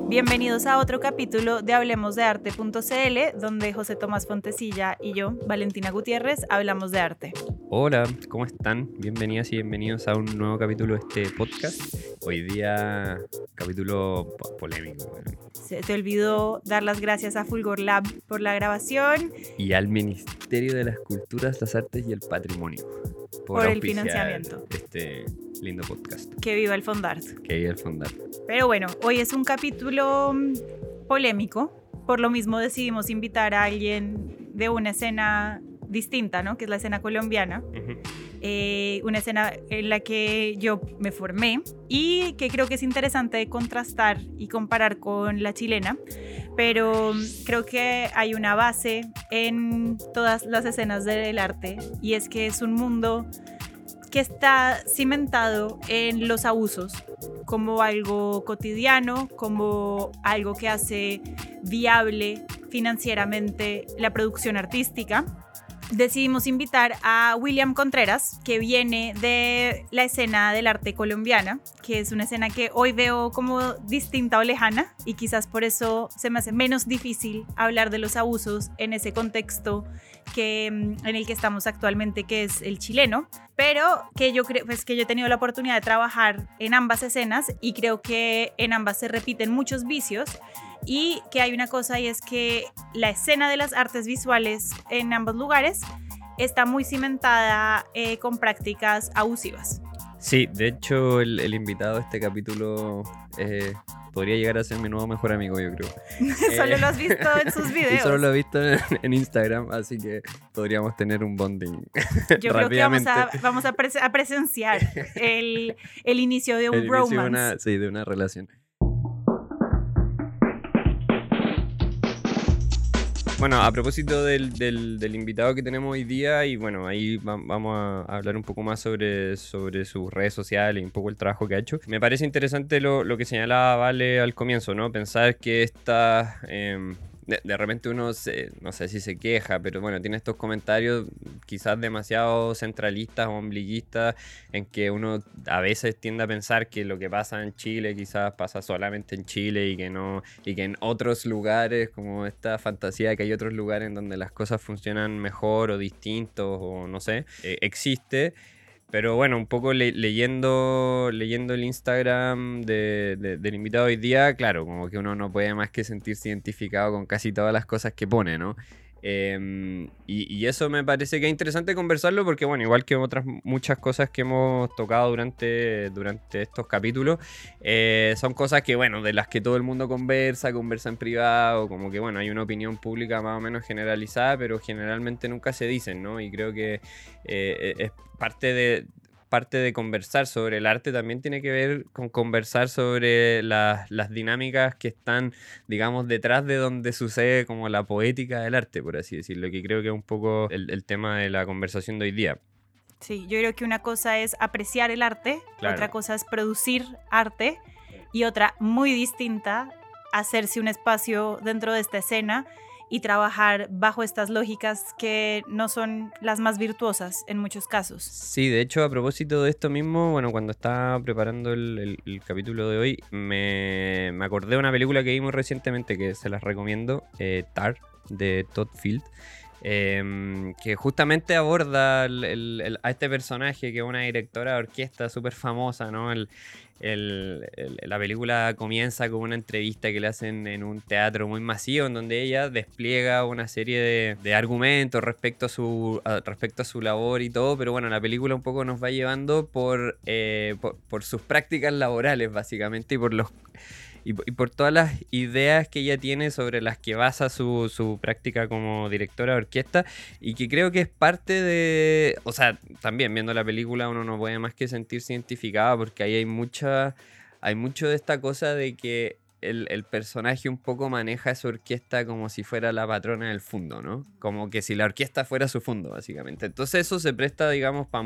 Bienvenidos a otro capítulo de hablemosdearte.cl, donde José Tomás Fontecilla y yo, Valentina Gutiérrez, hablamos de arte. Hola, ¿cómo están? Bienvenidas y bienvenidos a un nuevo capítulo de este podcast. Hoy día, capítulo polémico. Bueno. Se te olvidó dar las gracias a Fulgor Lab por la grabación. Y al Ministerio de las Culturas, las Artes y el Patrimonio. Por el financiamiento. Este lindo podcast. Que viva el Fondart. Que viva el Fondart. Pero bueno, hoy es un capítulo polémico. Por lo mismo decidimos invitar a alguien de una escena distinta, ¿no? Que es la escena colombiana. Una escena en la que yo me formé y que creo que es interesante contrastar y comparar con la chilena, pero creo que hay una base en todas las escenas del arte, y es que es un mundo que está cimentado en los abusos como algo cotidiano, como algo que hace viable financieramente la producción artística. Decidimos invitar a William Contreras, que viene de la escena del arte colombiana, que es una escena que hoy veo como distinta o lejana, y quizás por eso se me hace menos difícil hablar de los abusos en ese contexto en el que estamos actualmente, que es el chileno, pero que yo creo que yo he tenido la oportunidad de trabajar en ambas escenas y creo que en ambas se repiten muchos vicios. Y que hay una cosa, y es que la escena de las artes visuales en ambos lugares está muy cimentada con prácticas abusivas. Sí, de hecho el invitado de este capítulo podría llegar a ser mi nuevo mejor amigo, yo creo. Solo lo has visto en sus videos. Y solo lo he visto en Instagram, así que podríamos tener un bonding. Yo creo que vamos a presenciar el inicio de un bromance. De una relación. Bueno, a propósito del invitado que tenemos hoy día, y bueno, ahí vamos a hablar un poco más sobre sus redes sociales y un poco el trabajo que ha hecho. Me parece interesante lo que señalaba Vale al comienzo, ¿no? Pensar que esta... De repente uno, no sé si se queja, pero bueno, tiene estos comentarios quizás demasiado centralistas o ombliguistas, en que uno a veces tiende a pensar que lo que pasa en Chile quizás pasa solamente en Chile y que en otros lugares, como esta fantasía de que hay otros lugares en donde las cosas funcionan mejor o distintos o no sé, existe. Pero bueno, un poco leyendo el Instagram del invitado hoy día, claro, como que uno no puede más que sentirse identificado con casi todas las cosas que pone, ¿no? Y eso me parece que es interesante conversarlo porque, bueno, igual que otras muchas cosas que hemos tocado durante estos capítulos, son cosas que, bueno, de las que todo el mundo conversa en privado, como que, bueno, hay una opinión pública más o menos generalizada, pero generalmente nunca se dicen, ¿no? Y creo que es parte de conversar sobre el arte, también tiene que ver con conversar sobre las dinámicas que están, digamos, detrás de donde sucede como la poética del arte, por así decirlo, que creo que es un poco el tema de la conversación de hoy día. Sí, yo creo que una cosa es apreciar el arte, claro. Otra cosa es producir arte, y otra muy distinta, hacerse un espacio dentro de esta escena y trabajar bajo estas lógicas que no son las más virtuosas en muchos casos. Sí, de hecho, a propósito de esto mismo, bueno, cuando estaba preparando el capítulo de hoy, me acordé de una película que vimos recientemente, que se las recomiendo, Tar, de Todd Field, que justamente aborda a este personaje, que es una directora de orquesta súper famosa, ¿no? La película comienza con una entrevista que le hacen en un teatro muy masivo, en donde ella despliega una serie de argumentos respecto a su labor y todo, pero bueno, la película un poco nos va llevando por sus prácticas laborales, básicamente, y por todas las ideas que ella tiene sobre las que basa su práctica como directora de orquesta, y que creo que es parte de... O sea, también viendo la película uno no puede más que sentirse identificado, porque ahí hay mucho de esta cosa de que el personaje un poco maneja esa orquesta como si fuera la patrona del fondo, ¿no? Como que si la orquesta fuera su fondo, básicamente. Entonces eso se presta, digamos, para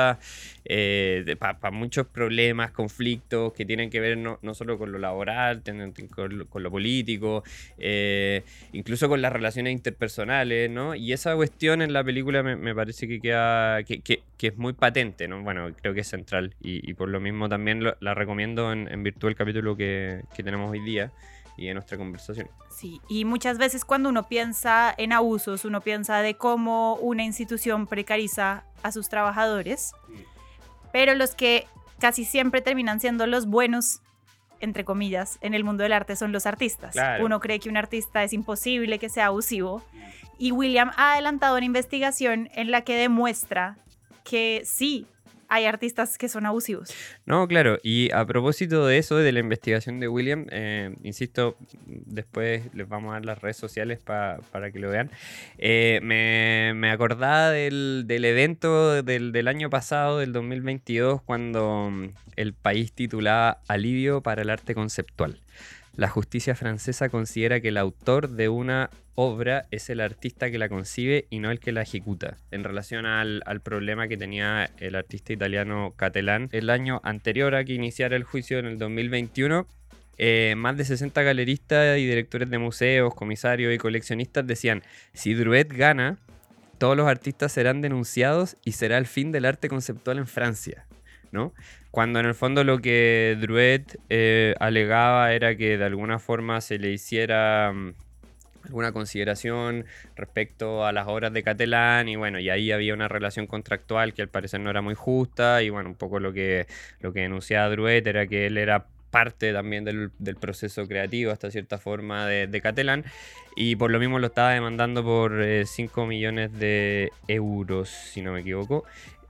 muchos problemas, conflictos que tienen que ver no solo con lo laboral, con lo político, incluso con las relaciones interpersonales, ¿no? Y esa cuestión en la película me parece que queda que es muy patente, ¿no? Bueno, creo que es central, y por lo mismo también la recomiendo en virtud del capítulo que tenemos hoy día. de nuestra conversación. Sí, y muchas veces cuando uno piensa en abusos, uno piensa de cómo una institución precariza a sus trabajadores, pero los que casi siempre terminan siendo los buenos, entre comillas, en el mundo del arte son los artistas. Claro. Uno cree que un artista es imposible que sea abusivo, y William ha adelantado una investigación en la que demuestra que sí hay artistas que son abusivos. No, claro, y a propósito de eso, de la investigación de William, insisto, después les vamos a dar las redes sociales para que lo vean. Me acordaba del evento del año pasado, del 2022, cuando El País titulaba Alivio para el arte conceptual. La justicia francesa considera que el autor de una obra es el artista que la concibe y no el que la ejecuta. En relación al problema que tenía el artista italiano Cattelan, el año anterior a que iniciara el juicio, en el 2021, más de 60 galeristas y directores de museos, comisarios y coleccionistas decían: si Druet gana, todos los artistas serán denunciados y será el fin del arte conceptual en Francia, ¿no? Cuando en el fondo lo que Druet alegaba era que de alguna forma se le hiciera alguna consideración respecto a las obras de Cattelan, y bueno, y ahí había una relación contractual que al parecer no era muy justa, y bueno, un poco lo que denunciaba Druet era que él era parte también del proceso creativo hasta cierta forma de Cattelan, y por lo mismo lo estaba demandando por 5 millones de euros, si no me equivoco.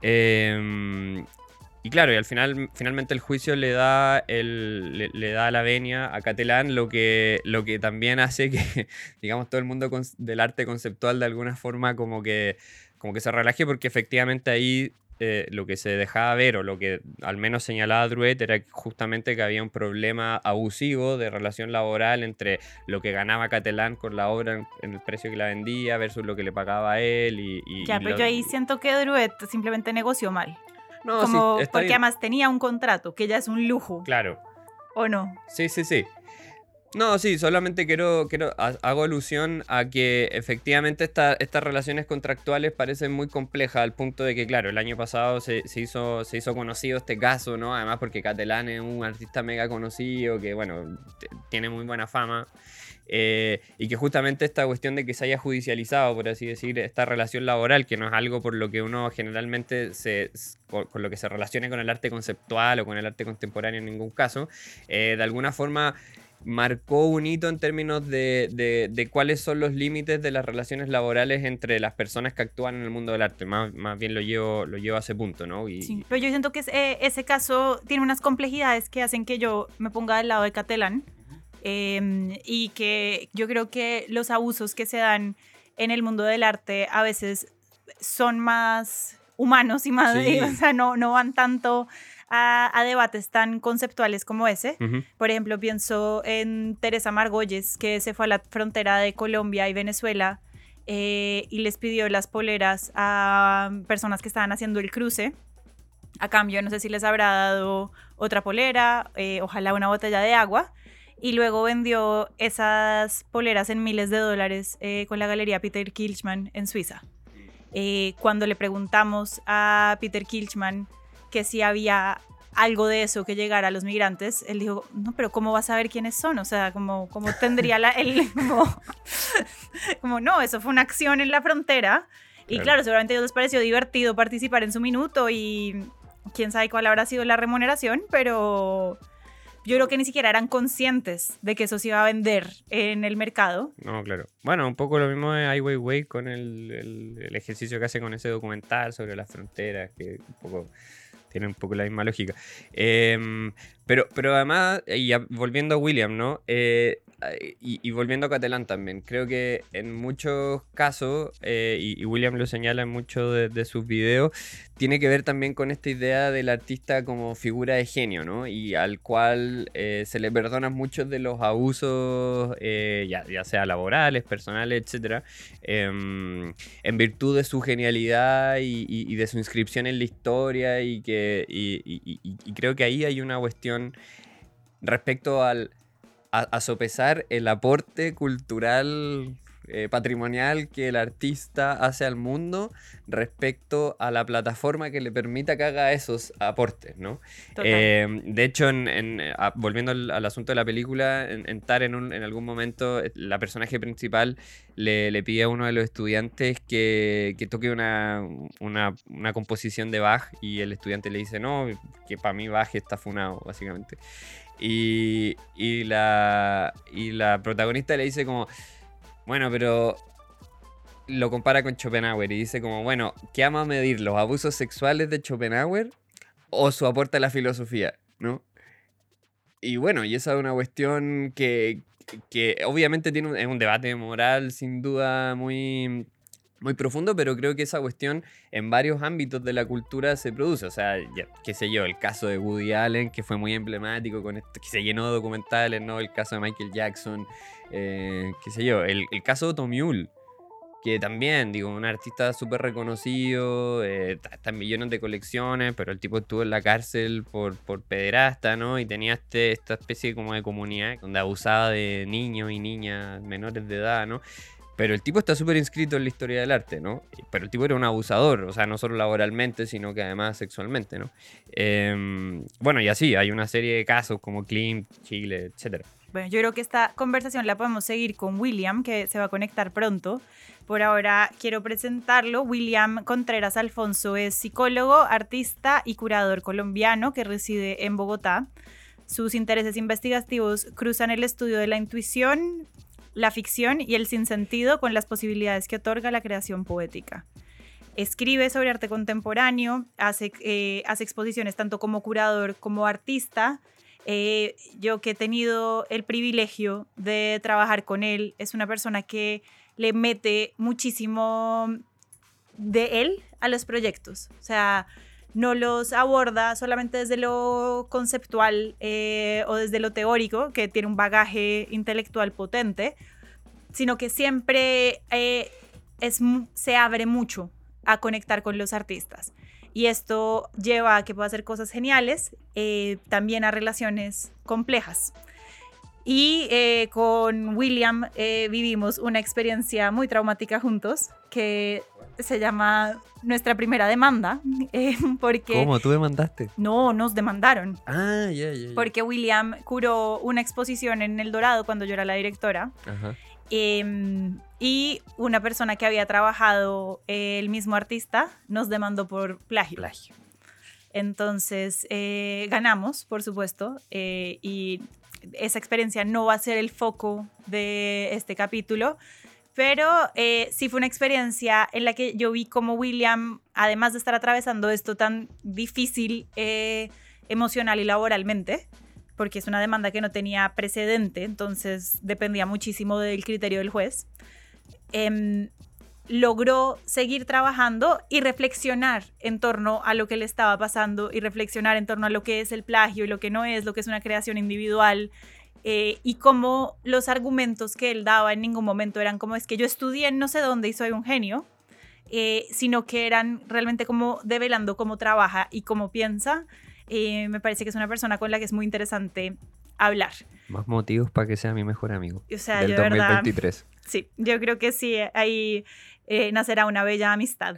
Y claro, y al finalmente el juicio le da la venia a Cattelan, lo que también hace que, digamos, todo el mundo del arte conceptual de alguna forma como que se relaje, porque efectivamente ahí lo que se dejaba ver, o lo que al menos señalaba Druet, era justamente que había un problema abusivo de relación laboral entre lo que ganaba Cattelan con la obra en el precio que la vendía versus lo que le pagaba a él. Pero yo ahí siento que Druet simplemente negoció mal. No, como sí, está porque bien. Además tenía un contrato que ya es un lujo. Claro. ¿O no? Sí. No, sí, solamente hago alusión a que efectivamente estas relaciones contractuales parecen muy complejas, al punto de que, claro, el año pasado se hizo conocido este caso, ¿no? Además porque Cattelan es un artista mega conocido que, bueno, tiene muy buena fama. Y que justamente esta cuestión de que se haya judicializado, por así decir, esta relación laboral, que no es algo por lo que uno generalmente con lo que se relacione con el arte conceptual o con el arte contemporáneo en ningún caso, de alguna forma marcó un hito en términos de cuáles son los límites de las relaciones laborales entre las personas que actúan en el mundo del arte. Más bien lo llevo a ese punto, ¿no? Sí, pero yo siento que ese caso tiene unas complejidades que hacen que yo me ponga del lado de Cattelan. Y que yo creo que los abusos que se dan en el mundo del arte a veces son más humanos y más, Sí. o sea, no van tanto a debates tan conceptuales como ese. Uh-huh. Por ejemplo, pienso en Teresa Margolles, que se fue a la frontera de Colombia y Venezuela y les pidió las poleras a personas que estaban haciendo el cruce. A cambio, no sé si les habrá dado otra polera, ojalá una botella de agua. Y luego vendió esas poleras en miles de dólares con la galería Peter Kilchmann en Suiza. Cuando le preguntamos a Peter Kilchmann que si había algo de eso que llegara a los migrantes, él dijo, no, pero ¿cómo vas a saber quiénes son? O sea, ¿cómo tendría como no, eso fue una acción en la frontera. Y claro, seguramente a ellos les pareció divertido participar en su minuto y quién sabe cuál habrá sido la remuneración, pero yo creo que ni siquiera eran conscientes de que eso se iba a vender en el mercado. No, claro. Bueno, un poco lo mismo de Ai Weiwei con el ejercicio que hace con ese documental sobre las fronteras, que un poco tiene un poco la misma lógica. Pero además, y volviendo a William, ¿no? Y volviendo a Cattelan también, creo que en muchos casos, y William lo señala en muchos de sus videos, tiene que ver también con esta idea del artista como figura de genio, ¿no? Y al cual se le perdonan muchos de los abusos, ya sea laborales, personales, etc., en virtud de su genialidad y de su inscripción en la historia, y creo que ahí hay una cuestión respecto a sopesar el aporte cultural patrimonial que el artista hace al mundo respecto a la plataforma que le permita que haga esos aportes, ¿no? De hecho, volviendo al asunto de la película, en Tar en algún momento la personaje principal le pide a uno de los estudiantes que toque una composición de Bach, y el estudiante le dice no, que para mí Bach está funado, básicamente. Y la protagonista le dice como, bueno, pero lo compara con Schopenhauer y dice como, bueno, ¿qué ama medir? ¿Los abusos sexuales de Schopenhauer o su aporte a la filosofía? ¿No? Y bueno, y esa es una cuestión que obviamente es un debate moral sin duda muy, muy profundo, pero creo que esa cuestión en varios ámbitos de la cultura se produce. O sea, qué sé yo, el caso de Woody Allen, que fue muy emblemático, con esto, que se llenó de documentales, ¿no? El caso de Michael Jackson, qué sé yo, el caso de Otto Mühl, que también, digo, un artista súper reconocido, está en millones de colecciones, pero el tipo estuvo en la cárcel por pederasta, ¿no? Y tenía esta especie como de comunidad donde abusaba de niños y niñas menores de edad, ¿no? Pero el tipo está súper inscrito en la historia del arte, ¿no? Pero el tipo era un abusador, o sea, no solo laboralmente, sino que además sexualmente, ¿no? Bueno, y así, hay una serie de casos como Klimt, Chile, etcétera. Bueno, yo creo que esta conversación la podemos seguir con William, que se va a conectar pronto. Por ahora quiero presentarlo. William Contreras Alfonso es psicólogo, artista y curador colombiano que reside en Bogotá. Sus intereses investigativos cruzan el estudio de la intuición, la ficción y el sinsentido con las posibilidades que otorga la creación poética. Escribe sobre arte contemporáneo, hace exposiciones tanto como curador como artista. Yo que he tenido el privilegio de trabajar con él, es una persona que le mete muchísimo de él a los proyectos. O sea, no los aborda solamente desde lo conceptual o desde lo teórico, que tiene un bagaje intelectual potente, sino que siempre se abre mucho a conectar con los artistas. Y esto lleva a que pueda hacer cosas geniales, también a relaciones complejas. Y con William vivimos una experiencia muy traumática juntos, que se llama nuestra primera demanda. Porque ¿Cómo? ¿Tú demandaste? No, nos demandaron. Ah, ya. Porque William curó una exposición en El Dorado cuando yo era la directora. Ajá. Y una persona que había trabajado, el mismo artista, nos demandó por plagio. Entonces ganamos, por supuesto, y esa experiencia no va a ser el foco de este capítulo, pero sí fue una experiencia en la que yo vi cómo William, además de estar atravesando esto tan difícil emocional y laboralmente, porque es una demanda que no tenía precedente, entonces dependía muchísimo del criterio del juez, logró seguir trabajando y reflexionar en torno a lo que le estaba pasando y reflexionar en torno a lo que es el plagio y lo que no es, lo que es una creación individual, y cómo los argumentos que él daba en ningún momento eran como es que yo estudié en no sé dónde y soy un genio, sino que eran realmente como develando cómo trabaja y cómo piensa. Me parece que es una persona con la que es muy interesante hablar. Más motivos para que sea mi mejor amigo. O sea, del yo, 2023. Verdad, sí, yo creo que sí, ahí nacerá una bella amistad.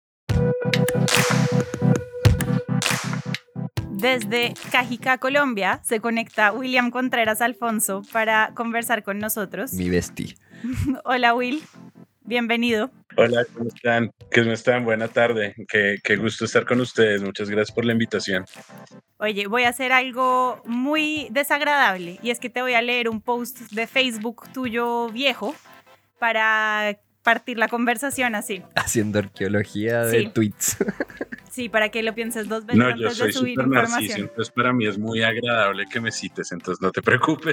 Desde Cajica, Colombia, se conecta William Contreras Alfonso para conversar con nosotros. Mi bestie. Hola, Will. Bienvenido. Hola, ¿cómo están? ¿Cómo están? Buena tarde. Qué gusto estar con ustedes. Muchas gracias por la invitación. Oye, voy a hacer algo muy desagradable y es que te voy a leer un post de Facebook tuyo viejo para partir la conversación así. Haciendo arqueología de tweets. Sí, para que lo pienses dos veces No, antes yo soy de subir súper información. narciso, entonces para mí es muy agradable que me cites, entonces no te preocupes.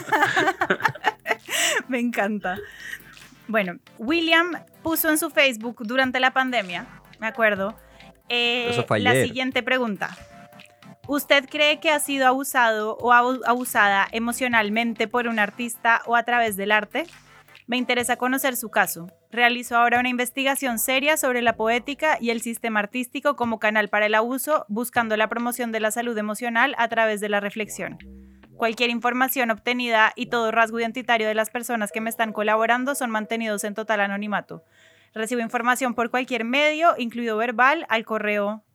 Me encanta. Bueno, William puso en su Facebook durante la pandemia, me acuerdo, Eso fue la ayer. siguiente pregunta. ¿Usted cree que ha sido abusado o abusada emocionalmente por un artista o a través del arte? Me interesa conocer su caso. Realizó ahora una investigación seria sobre la poética y el sistema artístico como canal para el abuso, buscando la promoción de la salud emocional a través de la reflexión. Cualquier información obtenida y todo rasgo identitario de las personas que me están colaborando son mantenidos en total anonimato. Recibo información por cualquier medio, incluido verbal, al correo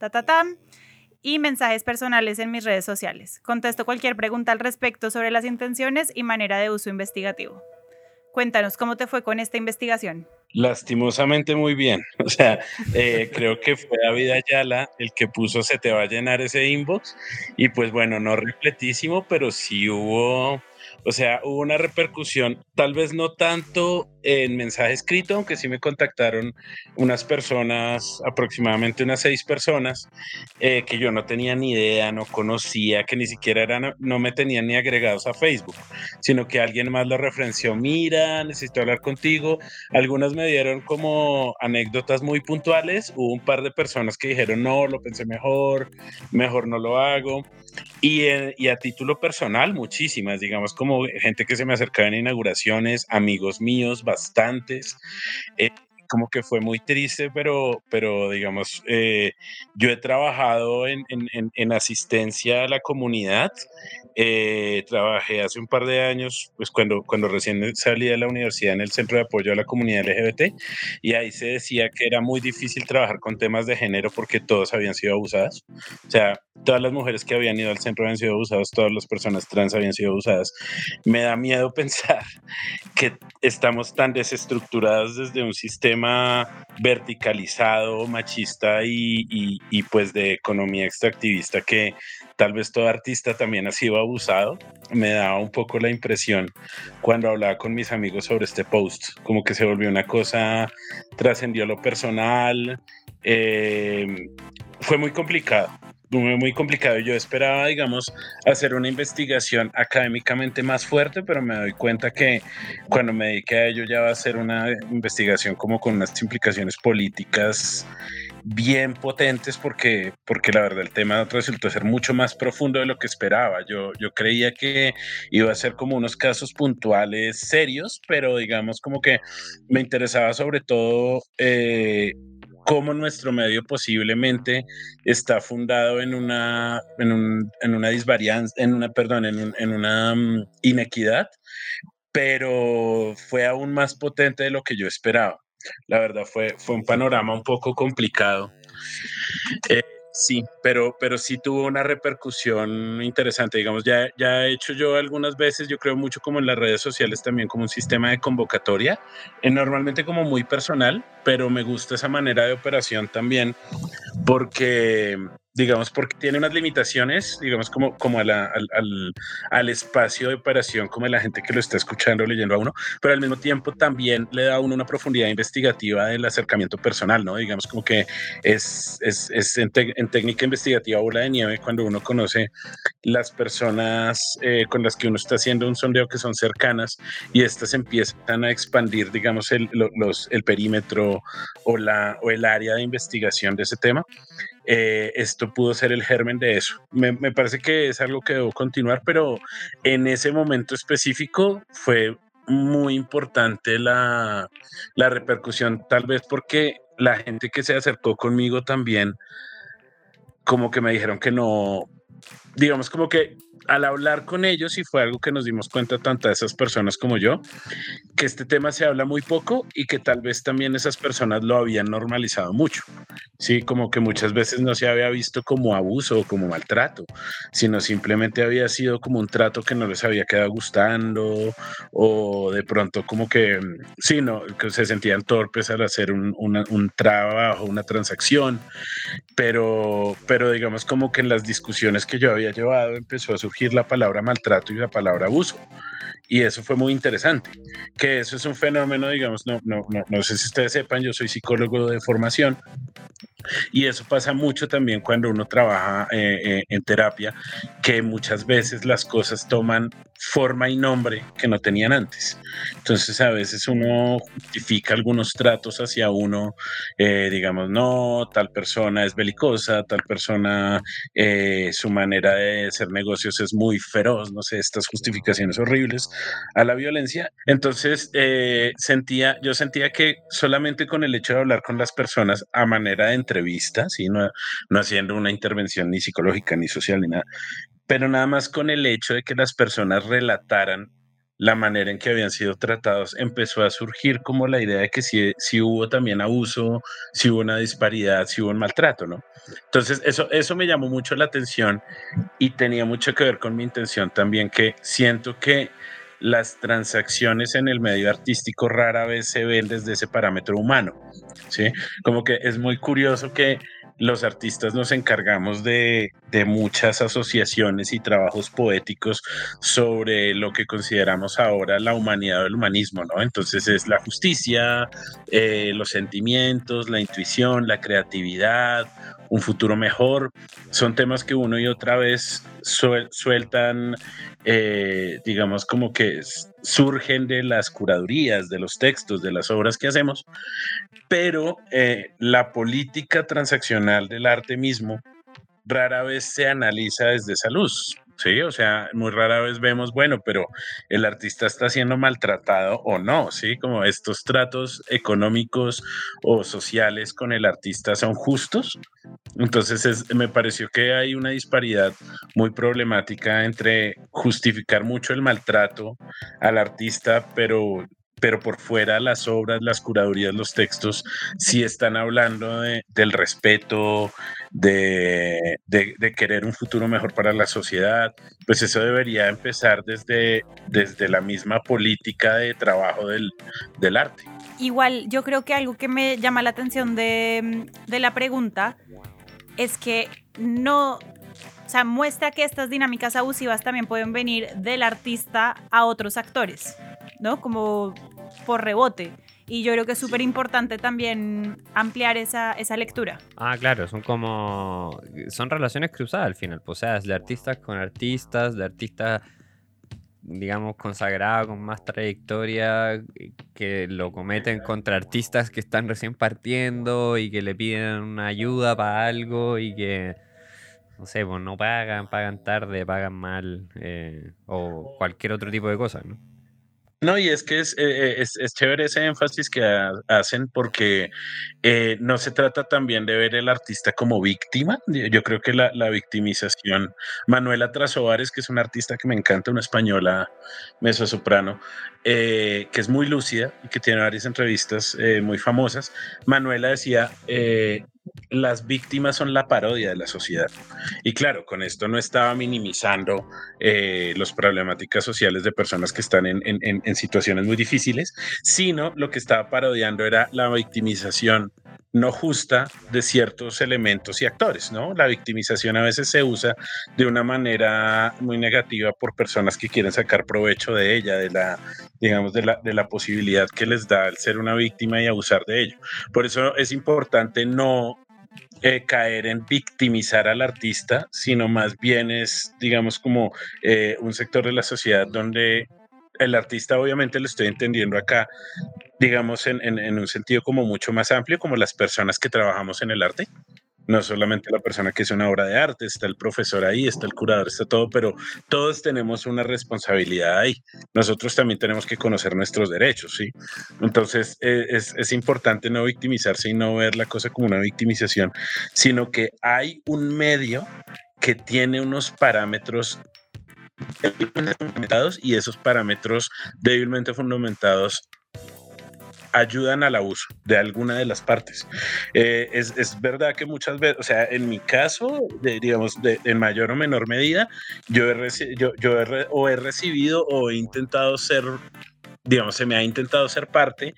y mensajes personales en mis redes sociales. Contesto cualquier pregunta al respecto sobre las intenciones y manera de uso investigativo. Cuéntanos, ¿cómo te fue con esta investigación? Lastimosamente muy bien. O sea, creo que fue David Ayala el que puso se te va a llenar ese inbox y pues bueno, no repletísimo, pero sí hubo, o sea, hubo una repercusión, tal vez no tanto en mensaje escrito, aunque sí me contactaron unas personas, aproximadamente unas 6 personas, que yo no tenía ni idea, no conocía, que ni siquiera eran, no me tenían ni agregados a Facebook, sino que alguien más lo referenció, mira, necesito hablar contigo. Algunas me dieron como anécdotas muy puntuales, hubo un par de personas que dijeron, no, lo pensé mejor, mejor no lo hago. Y a título personal, muchísimas, digamos, como gente que se me acercaba en inauguraciones, amigos míos, bastantes. eh, Como que fue muy triste, pero digamos, yo he trabajado en asistencia a la comunidad. Trabajé hace un par de años, pues cuando recién salí de la universidad en el Centro de Apoyo a la Comunidad LGBT, y ahí se decía que era muy difícil trabajar con temas de género porque todos habían sido abusadas. O sea, todas las mujeres que habían ido al centro habían sido abusadas, todas las personas trans habían sido abusadas. Me da miedo pensar que estamos tan desestructurados desde un sistema verticalizado, machista y pues de economía extractivista que tal vez todo artista también ha sido abusado. Me daba un poco la impresión cuando hablaba con mis amigos sobre este post, como que se volvió una cosa, trascendió lo personal, eh, fue muy complicado. Muy complicado. Yo esperaba, digamos, hacer una investigación académicamente más fuerte, pero me doy cuenta que cuando me dediqué a ello ya va a ser una investigación como con unas implicaciones políticas bien potentes porque la verdad el tema resultó ser mucho más profundo de lo que esperaba. Yo creía que iba a ser como unos casos puntuales serios, pero digamos como que me interesaba sobre todo cómo nuestro medio posiblemente está fundado en una disvarianza, en una inequidad, pero fue aún más potente de lo que yo esperaba. La verdad fue un panorama un poco complicado. Eh, sí, pero sí tuvo una repercusión interesante. Digamos, ya he hecho yo algunas veces, yo creo mucho como en las redes sociales también, como un sistema de convocatoria, normalmente como muy personal, pero me gusta esa manera de operación también porque, digamos, porque tiene unas limitaciones, digamos, como al espacio de operación, como la gente que lo está escuchando, leyendo a uno, pero al mismo tiempo también le da a uno una profundidad investigativa del acercamiento personal, ¿no? Digamos, como que es en técnica investigativa bola de nieve cuando uno conoce las personas con las que uno está haciendo un sondeo que son cercanas y estas empiezan a expandir, digamos, el perímetro o el área de investigación de ese tema. Esto pudo ser el germen de eso. Me parece que es algo que debo continuar, pero en ese momento específico fue muy importante la repercusión, tal vez porque la gente que se acercó conmigo también, como que me dijeron que no, digamos como que al hablar con ellos, y fue algo que nos dimos cuenta tanto a esas personas como yo, que este tema se habla muy poco y que tal vez también esas personas lo habían normalizado mucho. Sí, como que muchas veces no se había visto como abuso o como maltrato, sino simplemente había sido como un trato que no les había quedado gustando o de pronto como que, sí, no, que se sentían torpes al hacer un trabajo, una transacción, pero digamos como que en las discusiones que yo había llevado empezó a surgir la palabra maltrato y la palabra abuso. Y eso fue muy interesante, que eso es un fenómeno, digamos, no sé si ustedes sepan, yo soy psicólogo de formación y eso pasa mucho también cuando uno trabaja en terapia, que muchas veces las cosas toman forma y nombre que no tenían antes. Entonces a veces uno justifica algunos tratos hacia uno, digamos, no, tal persona es belicosa, tal persona, su manera de hacer negocios es muy feroz, no sé, estas justificaciones horribles a la violencia. Entonces yo sentía que solamente con el hecho de hablar con las personas a manera de entrevista, ¿sí? No haciendo una intervención ni psicológica ni social ni nada, pero nada más con el hecho de que las personas relataran la manera en que habían sido tratados, empezó a surgir como la idea de que sí hubo también abuso, sí hubo una disparidad, sí hubo un maltrato, ¿no? Entonces, eso me llamó mucho la atención y tenía mucho que ver con mi intención también, que siento que las transacciones en el medio artístico rara vez se ven desde ese parámetro humano, ¿sí? Como que es muy curioso que los artistas nos encargamos de muchas asociaciones y trabajos poéticos sobre lo que consideramos ahora la humanidad o el humanismo, ¿no? Entonces es la justicia, los sentimientos, la intuición, la creatividad, un futuro mejor. Son temas que uno y otra vez sueltan, digamos, como que surgen de las curadurías, de los textos, de las obras que hacemos, pero la política transaccional del arte mismo rara vez se analiza desde esa luz. Sí, o sea, muy rara vez vemos, bueno, pero el artista está siendo maltratado o no, sí, como estos tratos económicos o sociales con el artista son justos. Entonces me pareció que hay una disparidad muy problemática entre justificar mucho el maltrato al artista, pero por fuera las obras, las curadurías, los textos, sí están hablando del respeto, de querer un futuro mejor para la sociedad. Pues eso debería empezar desde la misma política de trabajo del arte. Igual, yo creo que algo que me llama la atención de la pregunta es que no, o sea, muestra que estas dinámicas abusivas también pueden venir del artista a otros actores, ¿no? Como por rebote. Y yo creo que es súper importante también ampliar esa lectura. Ah, claro, son relaciones cruzadas al final, pues, o sea, es de artistas con artistas, de artistas, digamos, consagrados con más trayectoria, que lo cometen contra artistas que están recién partiendo y que le piden una ayuda para algo y que, no sé, pues no pagan tarde, pagan mal, o cualquier otro tipo de cosas, ¿no? No, y es que es chévere ese énfasis que hacen porque no se trata también de ver el artista como víctima. Yo creo que la victimización, Manuela Trasovares, que es una artista que me encanta, una española mezzosoprano, que es muy lúcida y que tiene varias entrevistas muy famosas. Manuela decía, las víctimas son la parodia de la sociedad. Y claro, con esto no estaba minimizando las problemáticas sociales de personas que están en situaciones muy difíciles, sino lo que estaba parodiando era la victimización no justa de ciertos elementos y actores, ¿no? La victimización a veces se usa de una manera muy negativa por personas que quieren sacar provecho de ella, digamos, de la posibilidad que les da el ser una víctima y abusar de ello. Por eso es importante no caer en victimizar al artista, sino más bien es, digamos, como un sector de la sociedad donde el artista, obviamente lo estoy entendiendo acá, digamos, en un sentido como mucho más amplio, como las personas que trabajamos en el arte. No solamente la persona que es una obra de arte, está el profesor ahí, está el curador, está todo, pero todos tenemos una responsabilidad ahí. Nosotros también tenemos que conocer nuestros derechos, ¿sí? Entonces es importante no victimizarse y no ver la cosa como una victimización, sino que hay un medio que tiene unos parámetros débilmente fundamentados y esos parámetros débilmente fundamentados ayudan al abuso de alguna de las partes. Es verdad que muchas veces, o sea, en mi caso, digamos, en mayor o menor medida, yo he recibido o he intentado ser, digamos, se me ha intentado ser parte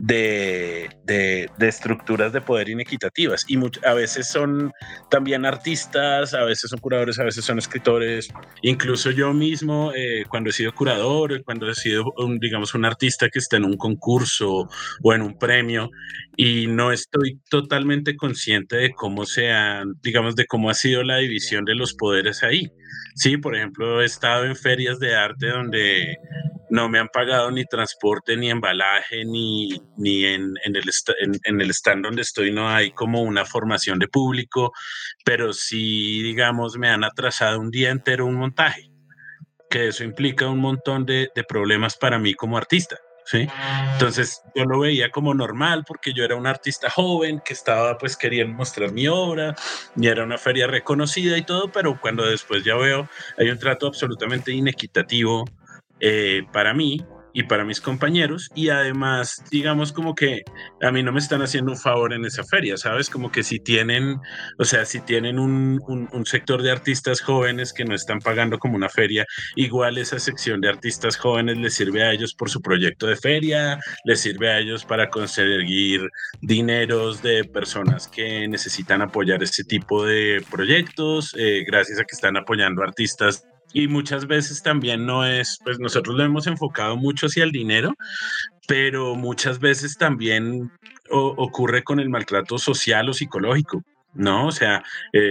de estructuras de poder inequitativas y a veces son también artistas, a veces son curadores, a veces son escritores, incluso yo mismo cuando he sido curador, cuando he sido, digamos, un artista que está en un concurso o en un premio y no estoy totalmente consciente de cómo digamos, de cómo ha sido la división de los poderes ahí. Sí, por ejemplo, he estado en ferias de arte donde no me han pagado ni transporte, ni embalaje, ni en el stand donde estoy no hay como una formación de público, pero sí, digamos, me han atrasado un día entero un montaje, que eso implica un montón de problemas para mí como artista. ¿sí? Entonces yo lo veía como normal porque yo era un artista joven que estaba pues queriendo mostrar mi obra y era una feria reconocida y todo, pero cuando después ya veo hay un trato absolutamente inequitativo para mí y para mis compañeros, y además digamos como que a mí no me están haciendo un favor en esa feria, ¿sabes? Como que si tienen, o sea, si tienen un sector de artistas jóvenes que no están pagando como una feria, igual esa sección de artistas jóvenes les sirve a ellos por su proyecto de feria, les sirve a ellos para conseguir dineros de personas que necesitan apoyar este tipo de proyectos, gracias a que están apoyando artistas. Y muchas veces también no es, pues nosotros lo hemos enfocado mucho hacia el dinero, pero muchas veces también ocurre con el maltrato social o psicológico, ¿no? O sea,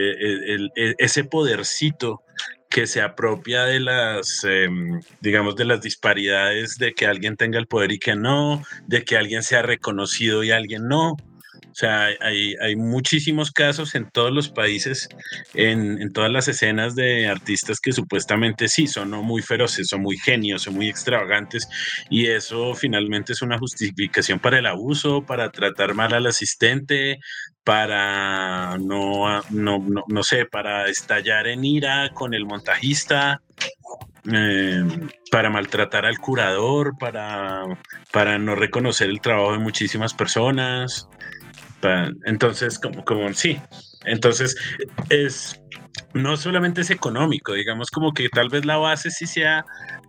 ese podercito que se apropia de las, digamos, de las disparidades de que alguien tenga el poder y que no, de que alguien sea reconocido y alguien no. O sea, hay muchísimos casos en todos los países, en todas las escenas de artistas que supuestamente sí, son ¿no? muy feroces, son muy genios, son muy extravagantes, y eso finalmente es una justificación para el abuso, para tratar mal al asistente, para no sé, para estallar en ira con el montajista, eh, para maltratar al curador, para no reconocer el trabajo de muchísimas personas. Entonces, como sí, entonces es no solamente es económico, digamos como que tal vez la base sí sea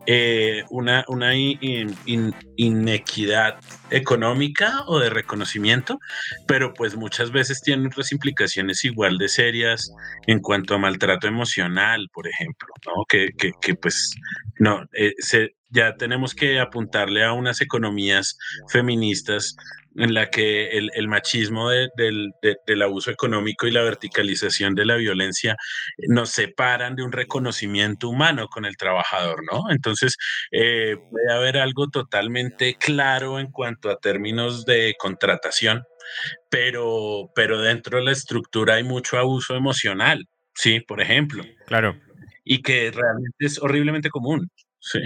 una inequidad económica o de reconocimiento, pero pues muchas veces tiene otras implicaciones igual de serias en cuanto a maltrato emocional, por ejemplo, ¿no? Que pues no, ya tenemos que apuntarle a unas economías feministas en la que el machismo del abuso económico y la verticalización de la violencia nos separan de un reconocimiento humano con el trabajador, ¿no? Entonces, puede haber algo totalmente claro en cuanto a términos de contratación, pero dentro de la estructura hay mucho abuso emocional, ¿sí? Por ejemplo. Claro. Y que realmente es horriblemente común, ¿sí?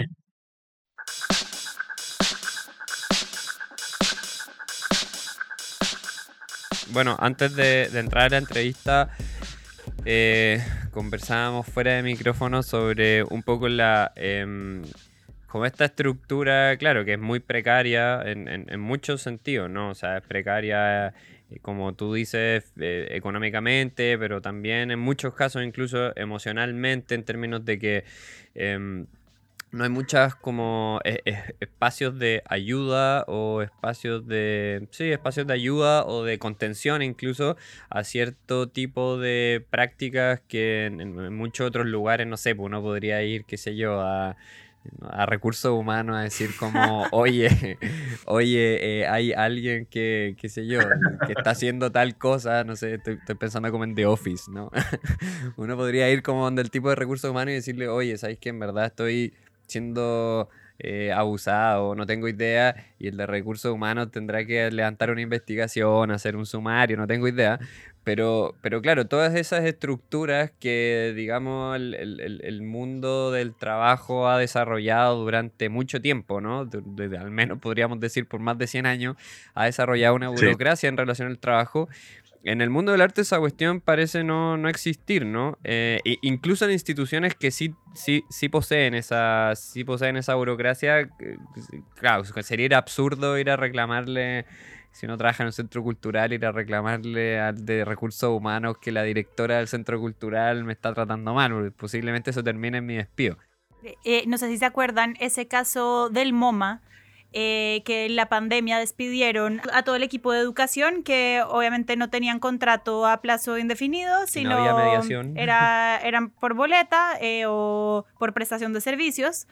Bueno, antes de entrar a la entrevista, conversábamos fuera de micrófono sobre un poco como esta estructura, claro, que es muy precaria en muchos sentidos, ¿no? O sea, es precaria, como tú dices, económicamente, pero también en muchos casos incluso emocionalmente, en términos de que no hay muchas como espacios de ayuda o espacios de ayuda o de contención incluso a cierto tipo de prácticas que en muchos otros lugares, no sé, pues uno podría ir, qué sé yo, a recursos humanos a decir como, oye, hay alguien que, qué sé yo, que está haciendo tal cosa, no sé, estoy pensando como en The Office, ¿no? Uno podría ir como donde el tipo de recursos humanos y decirle, oye, ¿sabes qué? En verdad estoy siendo abusado, no tengo idea, y el de recursos humanos tendrá que levantar una investigación, hacer un sumario, no tengo idea, pero claro, todas esas estructuras que, digamos, el mundo del trabajo ha desarrollado durante mucho tiempo, ¿no? Al menos podríamos decir por más de 100 años, ha desarrollado una burocracia en relación al trabajo. En el mundo del arte esa cuestión parece no existir, ¿no? Incluso en instituciones que sí poseen esa burocracia, claro, sería absurdo ir a reclamarle, si uno trabaja en un centro cultural, ir a reclamarle al de recursos humanos que la directora del centro cultural me está tratando mal, porque posiblemente eso termine en mi despido. No sé si se acuerdan ese caso del MoMA, que en la pandemia despidieron a todo el equipo de educación, que obviamente no tenían contrato a plazo indefinido, sino no había mediación. Eran por boleta o por prestación de servicios.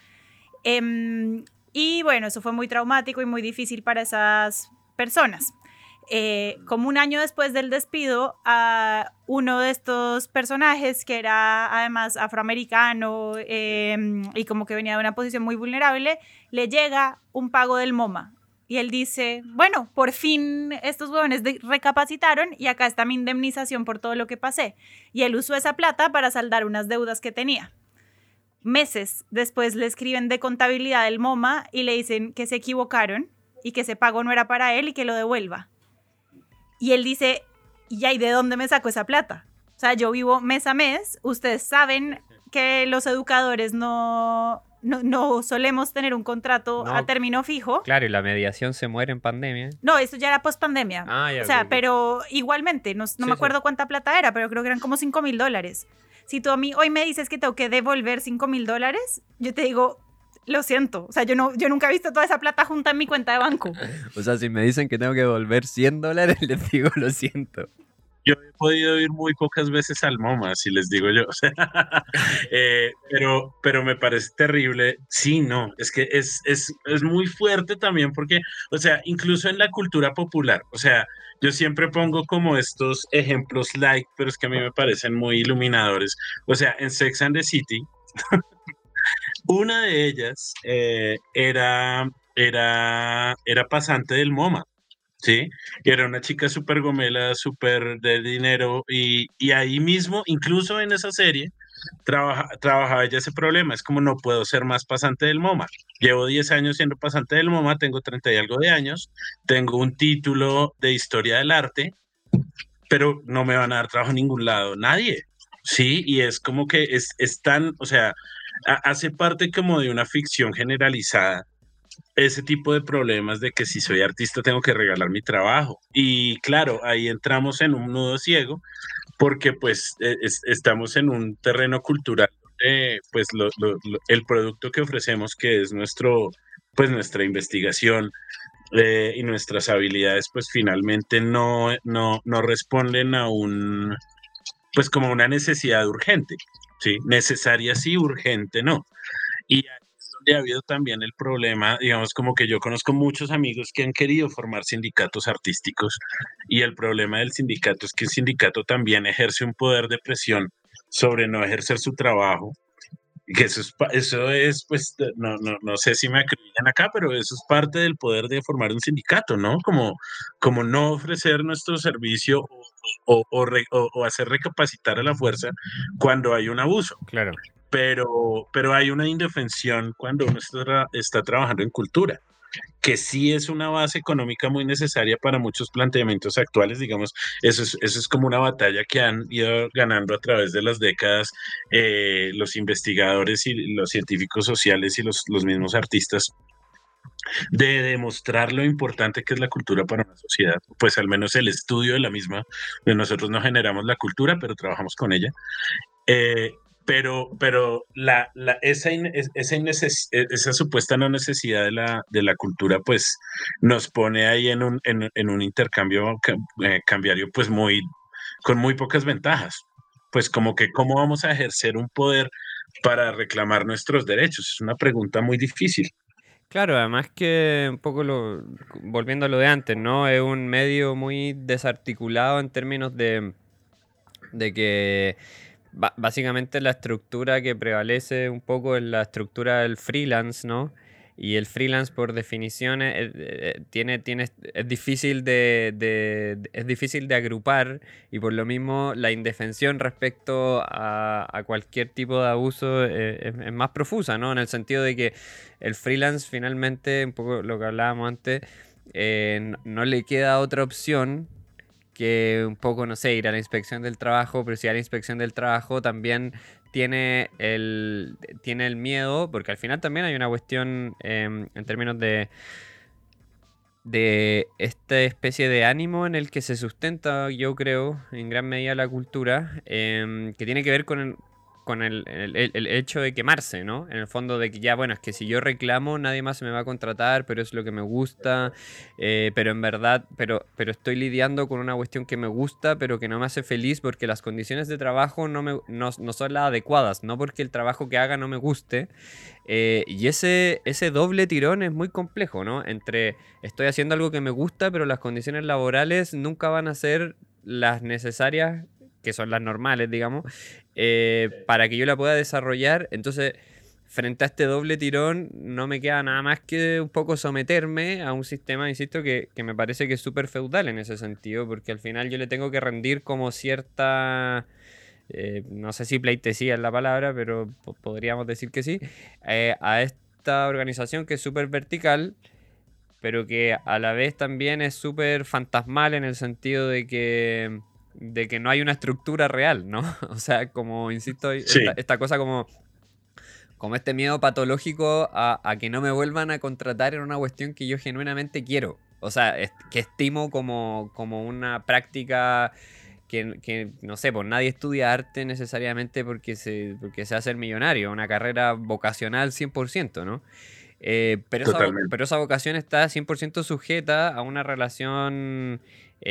Y bueno, eso fue muy traumático y muy difícil para esas personas. Como un año después del despido, a uno de estos personajes, que era además afroamericano y como que venía de una posición muy vulnerable, le llega un pago del MoMA. Y él dice, bueno, por fin estos huevones recapacitaron y acá está mi indemnización por todo lo que pasé. Y él usó esa plata para saldar unas deudas que tenía. Meses después le escriben de contabilidad del MoMA y le dicen que se equivocaron y que ese pago no era para él y que lo devuelva. Y él dice, ¿y ahí de dónde me saco esa plata? O sea, yo vivo mes a mes, ustedes saben que los educadores no solemos tener un contrato a término fijo. Claro, y la mediación se muere en pandemia. No, eso ya era post pandemia. Ya, o sea, okay. Pero igualmente, no me acuerdo cuánta plata era, pero creo que eran como $5,000. Si tú a mí hoy me dices que tengo que devolver $5,000, yo te digo, lo siento. O sea, yo nunca he visto toda esa plata junta en mi cuenta de banco. O sea, si me dicen que tengo que devolver $100, les digo, lo siento. Yo he podido ir muy pocas veces al MoMA, si les digo yo. O sea, pero me parece terrible. Sí, no, es que es muy fuerte también porque, o sea, incluso en la cultura popular, o sea, yo siempre pongo como estos ejemplos light, pero es que a mí me parecen muy iluminadores. O sea, en Sex and the City, una de ellas era pasante del MoMA. Sí, y era una chica súper gomela, súper de dinero, y ahí mismo, incluso en esa serie, trabajaba ella ese problema. Es como, no puedo ser más pasante del MoMA. Llevo 10 años siendo pasante del MoMA, tengo 30 y algo de años, tengo un título de historia del arte, pero no me van a dar trabajo en ningún lado, nadie. Sí, y es como que es tan, o sea, hace parte como de una ficción generalizada ese tipo de problemas de que si soy artista tengo que regalar mi trabajo. Y claro, ahí entramos en un nudo ciego porque pues estamos en un terreno cultural, pues el producto que ofrecemos, que es pues nuestra investigación y nuestras habilidades, pues finalmente no responden a pues como una necesidad urgente, ¿sí? Necesaria sí, urgente no. Y ha habido también el problema, digamos, como que yo conozco muchos amigos que han querido formar sindicatos artísticos, y el problema del sindicato es que el sindicato también ejerce un poder de presión sobre no ejercer su trabajo, y que eso es pues, no sé si me acribillan acá, pero eso es parte del poder de formar un sindicato, ¿no? Como no ofrecer nuestro servicio o hacer recapacitar a la fuerza cuando hay un abuso. Claro. Pero hay una indefensión cuando uno está trabajando en cultura, que sí es una base económica muy necesaria para muchos planteamientos actuales. Digamos, eso es como una batalla que han ido ganando a través de las décadas los investigadores y los científicos sociales y los mismos artistas, de demostrar lo importante que es la cultura para una sociedad, pues al menos el estudio de la misma. Nosotros no generamos la cultura, pero trabajamos con ella. Eh, pero esa supuesta no necesidad de la cultura, pues nos pone ahí en un intercambio cambiario, pues con muy pocas ventajas. Pues como que cómo vamos a ejercer un poder para reclamar nuestros derechos. Es una pregunta muy difícil. Claro, además que un poco volviendo a lo de antes, ¿no? Es un medio muy desarticulado en términos de que básicamente la estructura que prevalece un poco es la estructura del freelance, ¿no? Y el freelance, por definición, es difícil es difícil de agrupar, y por lo mismo la indefensión respecto a cualquier tipo de abuso es más profusa, ¿no? En el sentido de que el freelance, finalmente, un poco lo que hablábamos antes, no le queda otra opción que un poco, no sé, ir a la inspección del trabajo, pero si a la inspección del trabajo también tiene el miedo, porque al final también hay una cuestión en términos de esta especie de ánimo en el que se sustenta, yo creo, en gran medida la cultura, que tiene que ver con el hecho de quemarse, ¿no? En el fondo de que ya, bueno, es que si yo reclamo nadie más me va a contratar, pero es lo que me gusta, pero en verdad, pero estoy lidiando con una cuestión que me gusta, pero que no me hace feliz porque las condiciones de trabajo no son las adecuadas, no porque el trabajo que haga no me guste. Y ese doble tirón es muy complejo, ¿no? Entre estoy haciendo algo que me gusta, pero las condiciones laborales nunca van a ser las necesarias, que son las normales, digamos, para que yo la pueda desarrollar. Entonces, frente a este doble tirón, no me queda nada más que un poco someterme a un sistema, insisto, que me parece que es súper feudal en ese sentido, porque al final yo le tengo que rendir como cierta no sé si pleitesía es la palabra, pero podríamos decir que sí, a esta organización que es súper vertical, pero que a la vez también es súper fantasmal en el sentido de que no hay una estructura real, ¿no? O sea, como insisto, Sí, esta cosa como este miedo patológico a que no me vuelvan a contratar en una cuestión que yo genuinamente quiero. O sea, que estimo como una práctica que no sé, pues nadie estudia arte necesariamente porque se hace el millonario, una carrera vocacional 100%, ¿no? totalmente. Pero esa vocación está 100% sujeta a una relación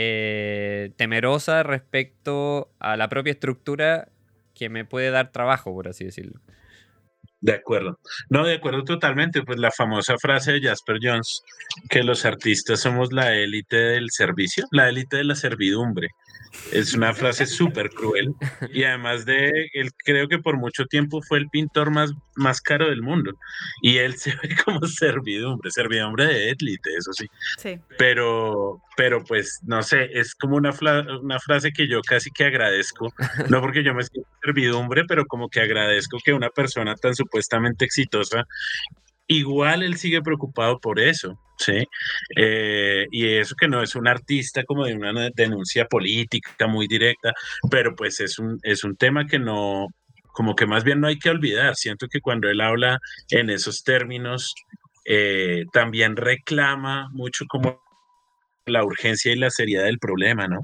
temerosa respecto a la propia estructura que me puede dar trabajo, por así decirlo. De acuerdo. No, de acuerdo totalmente. Pues la famosa frase de Jasper Jones, que los artistas somos la élite del servicio, la élite de la servidumbre. Es una frase súper cruel y además él creo que por mucho tiempo fue el pintor más caro del mundo y él se ve como servidumbre de élite, eso sí. Sí. Pero pues no sé, es como una frase que yo casi que agradezco, no porque yo me siento servidumbre, pero como que agradezco que una persona tan supuestamente exitosa, igual él sigue preocupado por eso, ¿sí? Y eso que no es un artista como de una denuncia política muy directa, pero pues es un tema que no, como que más bien no hay que olvidar. Siento que cuando él habla en esos términos, también reclama mucho como la urgencia y la seriedad del problema, ¿no?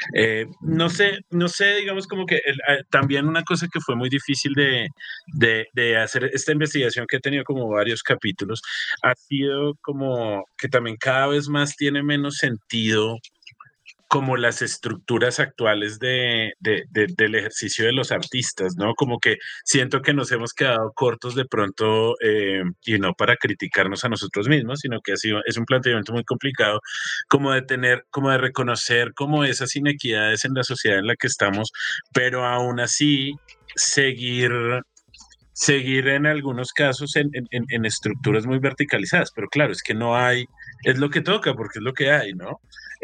No sé, digamos como que también una cosa que fue muy difícil de hacer esta investigación que he tenido como varios capítulos, ha sido como que también cada vez más tiene menos sentido como las estructuras actuales del ejercicio de los artistas, ¿no? Como que siento que nos hemos quedado cortos de pronto, y no para criticarnos a nosotros mismos, sino que es un planteamiento muy complicado, como de tener, como de reconocer como esas inequidades en la sociedad en la que estamos, pero aún así seguir en algunos casos en estructuras muy verticalizadas, pero claro, es que no hay, es lo que toca, porque es lo que hay, ¿no?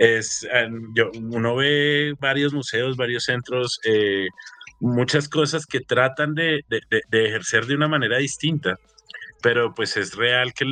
Uno ve varios museos, varios centros, muchas cosas que tratan de ejercer de una manera distinta, pero pues es real que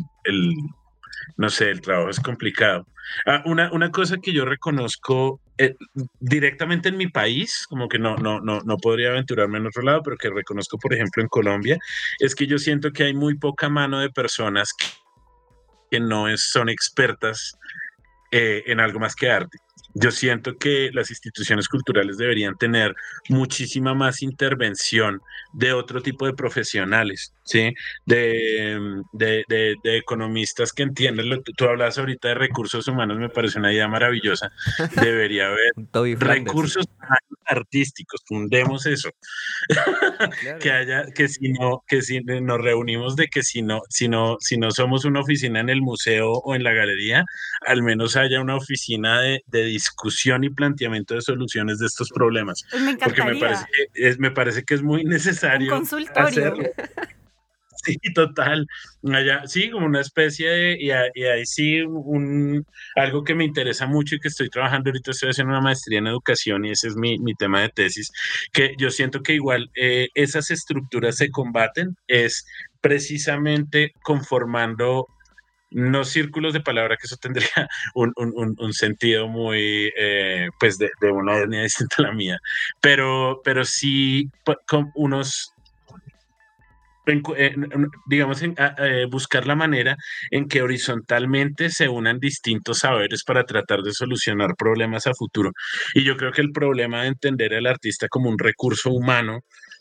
no sé, el trabajo es complicado. Una cosa que yo reconozco directamente en mi país, como que no podría aventurarme en otro lado, pero que reconozco, por ejemplo, en Colombia, es que yo siento que hay muy poca mano de personas que son expertas en algo más que arte. Yo siento que las instituciones culturales deberían tener muchísima más intervención de otro tipo de profesionales, ¿sí? De economistas que entienden tú hablas ahorita de recursos humanos, me parece una idea maravillosa. Debería haber Un Toby Flanders. recursos artísticos, fundemos eso. Claro. Que si nos reunimos de que si no somos una oficina en el museo o en la galería, al menos haya una oficina de discusión y planteamiento de soluciones de estos problemas, Pues me porque encantaría. me parece que es muy Un necesario consultorio. hacerlo. Sí, total. Allá, sí, como una especie y ahí sí, algo que me interesa mucho y que estoy trabajando ahorita, estoy haciendo una maestría en educación y ese es mi tema de tesis, que yo siento que igual esas estructuras se combaten, es precisamente conformando no círculos de palabra, que eso tendría un sentido muy, pues, de una etnia distinta a la mía, pero sí con unos digamos, buscar la manera en que horizontalmente se unan distintos saberes para tratar de solucionar problemas a futuro. Y yo creo que el problema de entender al artista como un recurso humano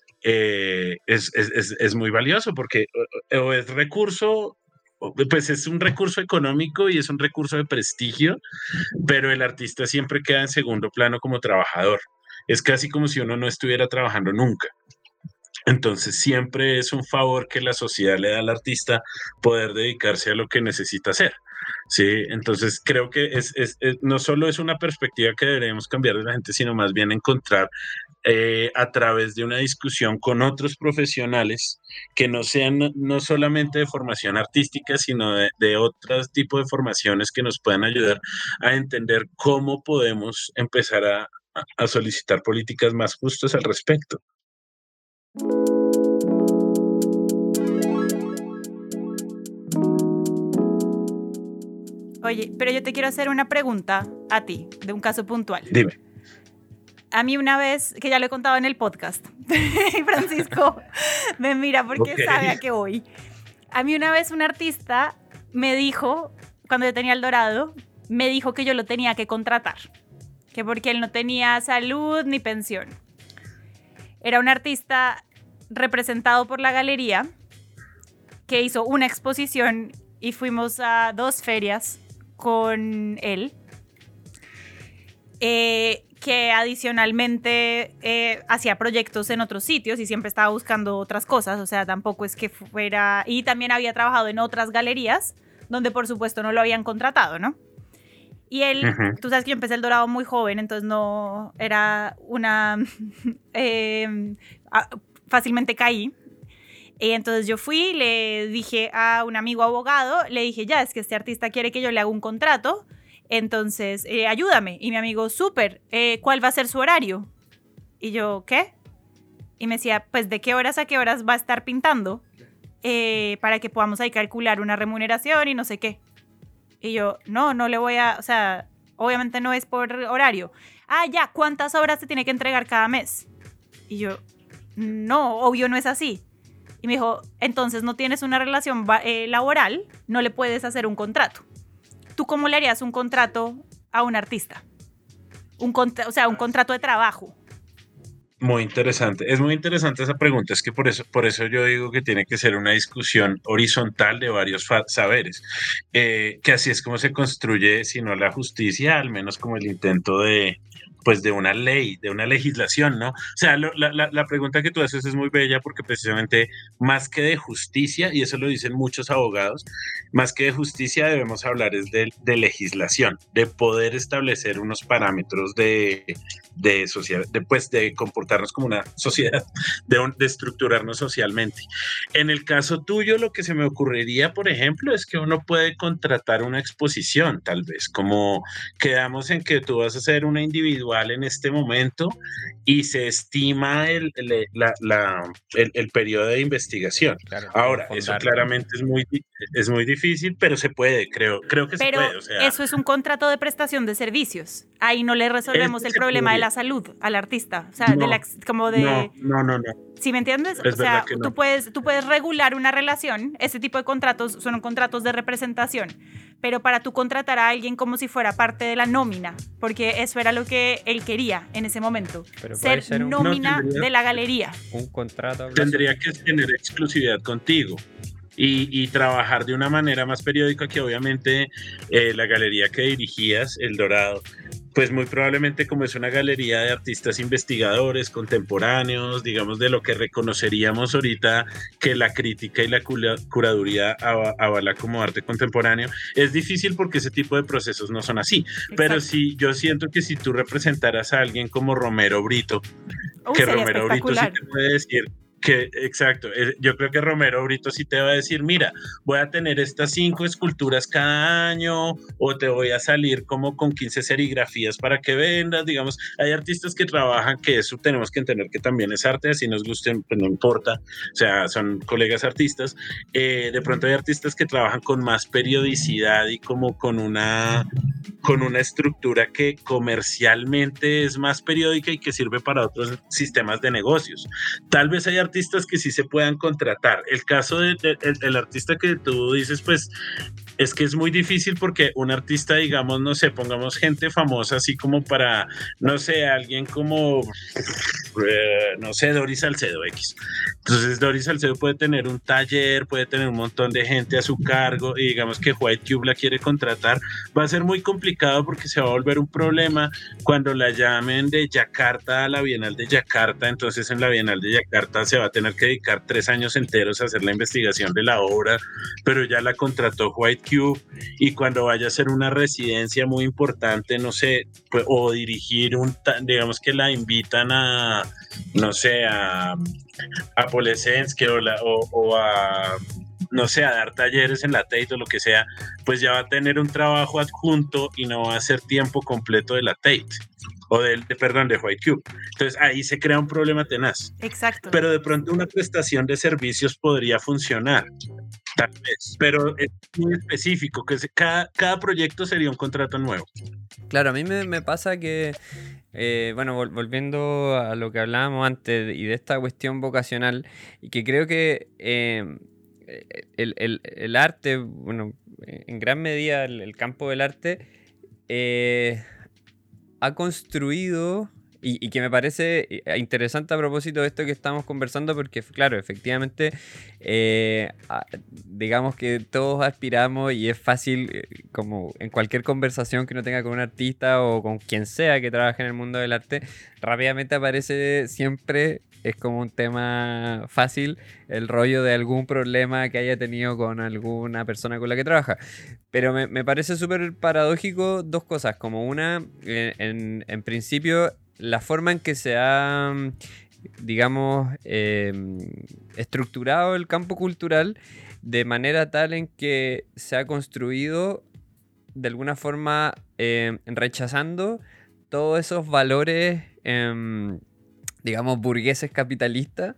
es muy valioso porque o es recurso, pues es un recurso económico y es un recurso de prestigio, pero el artista siempre queda en segundo plano como trabajador. Es casi como si uno no estuviera trabajando nunca. Entonces siempre es un favor que la sociedad le da al artista poder dedicarse a lo que necesita hacer. Sí, entonces creo que no solo es una perspectiva que deberíamos cambiar de la gente, sino más bien encontrar a través de una discusión con otros profesionales que no sean no solamente de formación artística, sino de otros tipos de formaciones que nos puedan ayudar a entender cómo podemos empezar a solicitar políticas más justas al respecto. Oye, pero yo te quiero hacer una pregunta a ti, de un caso puntual. Dime. A mí una vez, que ya lo he contado en el podcast, Francisco me mira porque sabe a qué voy. A mí una vez un artista me dijo, cuando yo tenía El Dorado, me dijo que yo lo tenía que contratar, que porque él no tenía salud ni pensión. Era un artista representado por la galería que hizo una exposición y fuimos a 2 ferias con él. Que adicionalmente hacía proyectos en otros sitios y siempre estaba buscando otras cosas, o sea, tampoco es que fuera... Y también había trabajado en otras galerías, donde por supuesto no lo habían contratado, ¿no? Y él, tú sabes que yo empecé El Dorado muy joven, entonces no era una... fácilmente caí. Y entonces yo fui, le dije a un amigo abogado, le dije, ya, es que este artista quiere que yo le haga un contrato, entonces, ayúdame. Y mi amigo, súper, ¿cuál va a ser su horario? Y yo, ¿qué? Y me decía, pues, ¿de qué horas a qué horas va a estar pintando? Para que podamos ahí calcular una remuneración y no sé qué. Y yo, no le voy a, o sea, obviamente no es por horario. Ah, ya, ¿cuántas obras se tiene que entregar cada mes? Y yo, no, obvio no es así. Y me dijo, entonces no tienes una relación laboral, no le puedes hacer un contrato. ¿Tú cómo le harías un contrato a un artista? Un contrato de trabajo. Muy interesante. Es muy interesante esa pregunta. Es que por eso yo digo que tiene que ser una discusión horizontal de varios saberes. Que así es como se construye, si no la justicia, al menos como el intento de una ley, de una legislación, ¿no? O sea, la pregunta que tú haces es muy bella porque precisamente más que de justicia, y eso lo dicen muchos abogados, más que de justicia debemos hablar es de legislación, de poder establecer unos parámetros de sociedad, de comportarnos como una sociedad, de estructurarnos socialmente. En el caso tuyo, lo que se me ocurriría, por ejemplo, es que uno puede contratar una exposición, tal vez, como quedamos en que tú vas a hacer una individual en este momento y se estima el periodo de investigación. Claro, ahora, eso claramente es muy difícil, pero se puede, creo que se puede. O sea, eso es un contrato de prestación de servicios. Ahí no le resolvemos el problema de la salud al artista. O sea, no. ¿Sí me entiendes? Es verdad que no. Tú puedes regular una relación. Ese tipo de contratos son contratos de representación. Pero para tú contratar a alguien como si fuera parte de la nómina, porque eso era lo que él quería en ese momento, ser nómina de la galería. Un contrato. Tendría que tener exclusividad contigo y trabajar de una manera más periódica que obviamente la galería que dirigías, El Dorado, pues muy probablemente como es una galería de artistas investigadores, contemporáneos, digamos de lo que reconoceríamos ahorita que la crítica y la curaduría avala como arte contemporáneo, es difícil porque ese tipo de procesos no son así. Exacto. Pero sí, yo siento que si tú representaras a alguien como Romero Brito, que Romero Brito sí te puede decir exacto, yo creo que Romero Brito sí te va a decir, mira, voy a tener estas 5 esculturas cada año o te voy a salir como con 15 serigrafías para que vendas, digamos, hay artistas que trabajan, que eso tenemos que entender que también es arte, así nos gusten, pues no importa, o sea, son colegas artistas, de pronto hay artistas que trabajan con más periodicidad y como con una estructura que comercialmente es más periódica y que sirve para otros sistemas de negocios. Tal vez hay artistas que sí se puedan contratar. El caso del artista que tú dices, pues es que es muy difícil porque un artista, digamos, no sé, pongamos gente famosa así como para, no sé, alguien como, no sé, Doris Salcedo X. Entonces Doris Salcedo puede tener un taller, puede tener un montón de gente a su cargo y digamos que White Cube la quiere contratar. Va a ser muy complicado porque se va a volver un problema cuando la llamen de Yakarta a la Bienal de Yakarta. Entonces en la Bienal de Yakarta se va a tener que dedicar 3 años enteros a hacer la investigación de la obra, pero ya la contrató White Cube y cuando vaya a hacer una residencia muy importante, no sé, pues, o dirigir digamos que la invitan a, no sé, a Polesensky o a, no sé, a dar talleres en la Tate o lo que sea, pues ya va a tener un trabajo adjunto y no va a ser tiempo completo de la Tate. perdón, de White Cube. Entonces ahí se crea un problema tenaz. Exacto. Pero de pronto una prestación de servicios podría funcionar, tal vez, pero es muy específico, que cada proyecto sería un contrato nuevo. Claro, a mí me pasa que, bueno, volviendo a lo que hablábamos antes y de esta cuestión vocacional, y que creo que el arte, bueno, en gran medida el campo del arte ha construido, y que me parece interesante a propósito de esto que estamos conversando, porque claro, efectivamente, digamos que todos aspiramos y es fácil, como en cualquier conversación que uno tenga con un artista o con quien sea que trabaje en el mundo del arte, rápidamente aparece siempre, es como un tema fácil, el rollo de algún problema que haya tenido con alguna persona con la que trabaja. Pero me parece súper paradójico dos cosas, como una, en principio, la forma en que se ha, digamos, estructurado el campo cultural de manera tal en que se ha construido de alguna forma rechazando todos esos valores, digamos, burgueses capitalistas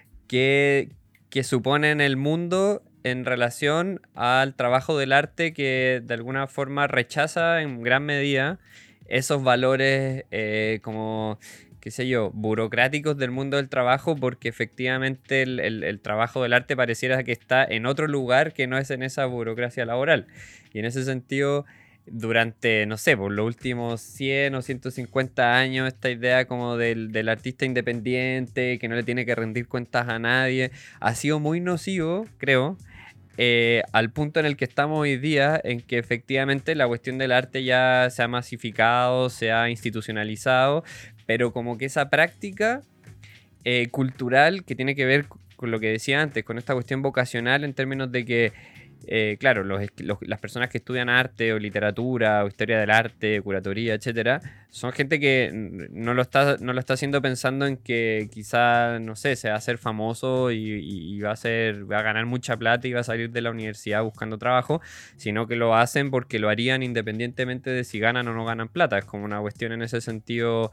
que suponen el mundo en relación al trabajo del arte, que de alguna forma rechaza en gran medida esos valores como, qué sé yo, burocráticos del mundo del trabajo, porque efectivamente el trabajo del arte pareciera que está en otro lugar que no es en esa burocracia laboral. Y en ese sentido, durante, no sé, por los últimos 100 o 150 años, esta idea como del artista independiente, que no le tiene que rendir cuentas a nadie, ha sido muy nocivo, creo, al punto en el que estamos hoy día, en que efectivamente la cuestión del arte ya se ha masificado, se ha institucionalizado, pero como que esa práctica cultural que tiene que ver con lo que decía antes, con esta cuestión vocacional en términos de que, claro, las personas que estudian arte o literatura o historia del arte, curatoría, etcétera, son gente que no lo está haciendo pensando en que quizá, no sé, se va a hacer famoso y va a ganar mucha plata y va a salir de la universidad buscando trabajo, sino que lo hacen porque lo harían independientemente de si ganan o no ganan plata. Es como una cuestión en ese sentido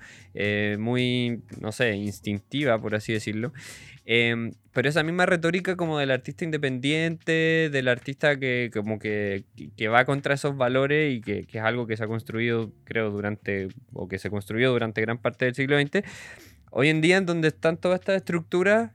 muy, no sé, instintiva, por así decirlo. Pero esa misma retórica como del artista independiente, del artista que como que va contra esos valores y que es algo que se ha construido, creo, que se construyó durante gran parte del siglo XX, hoy en día en donde están todas estas estructuras,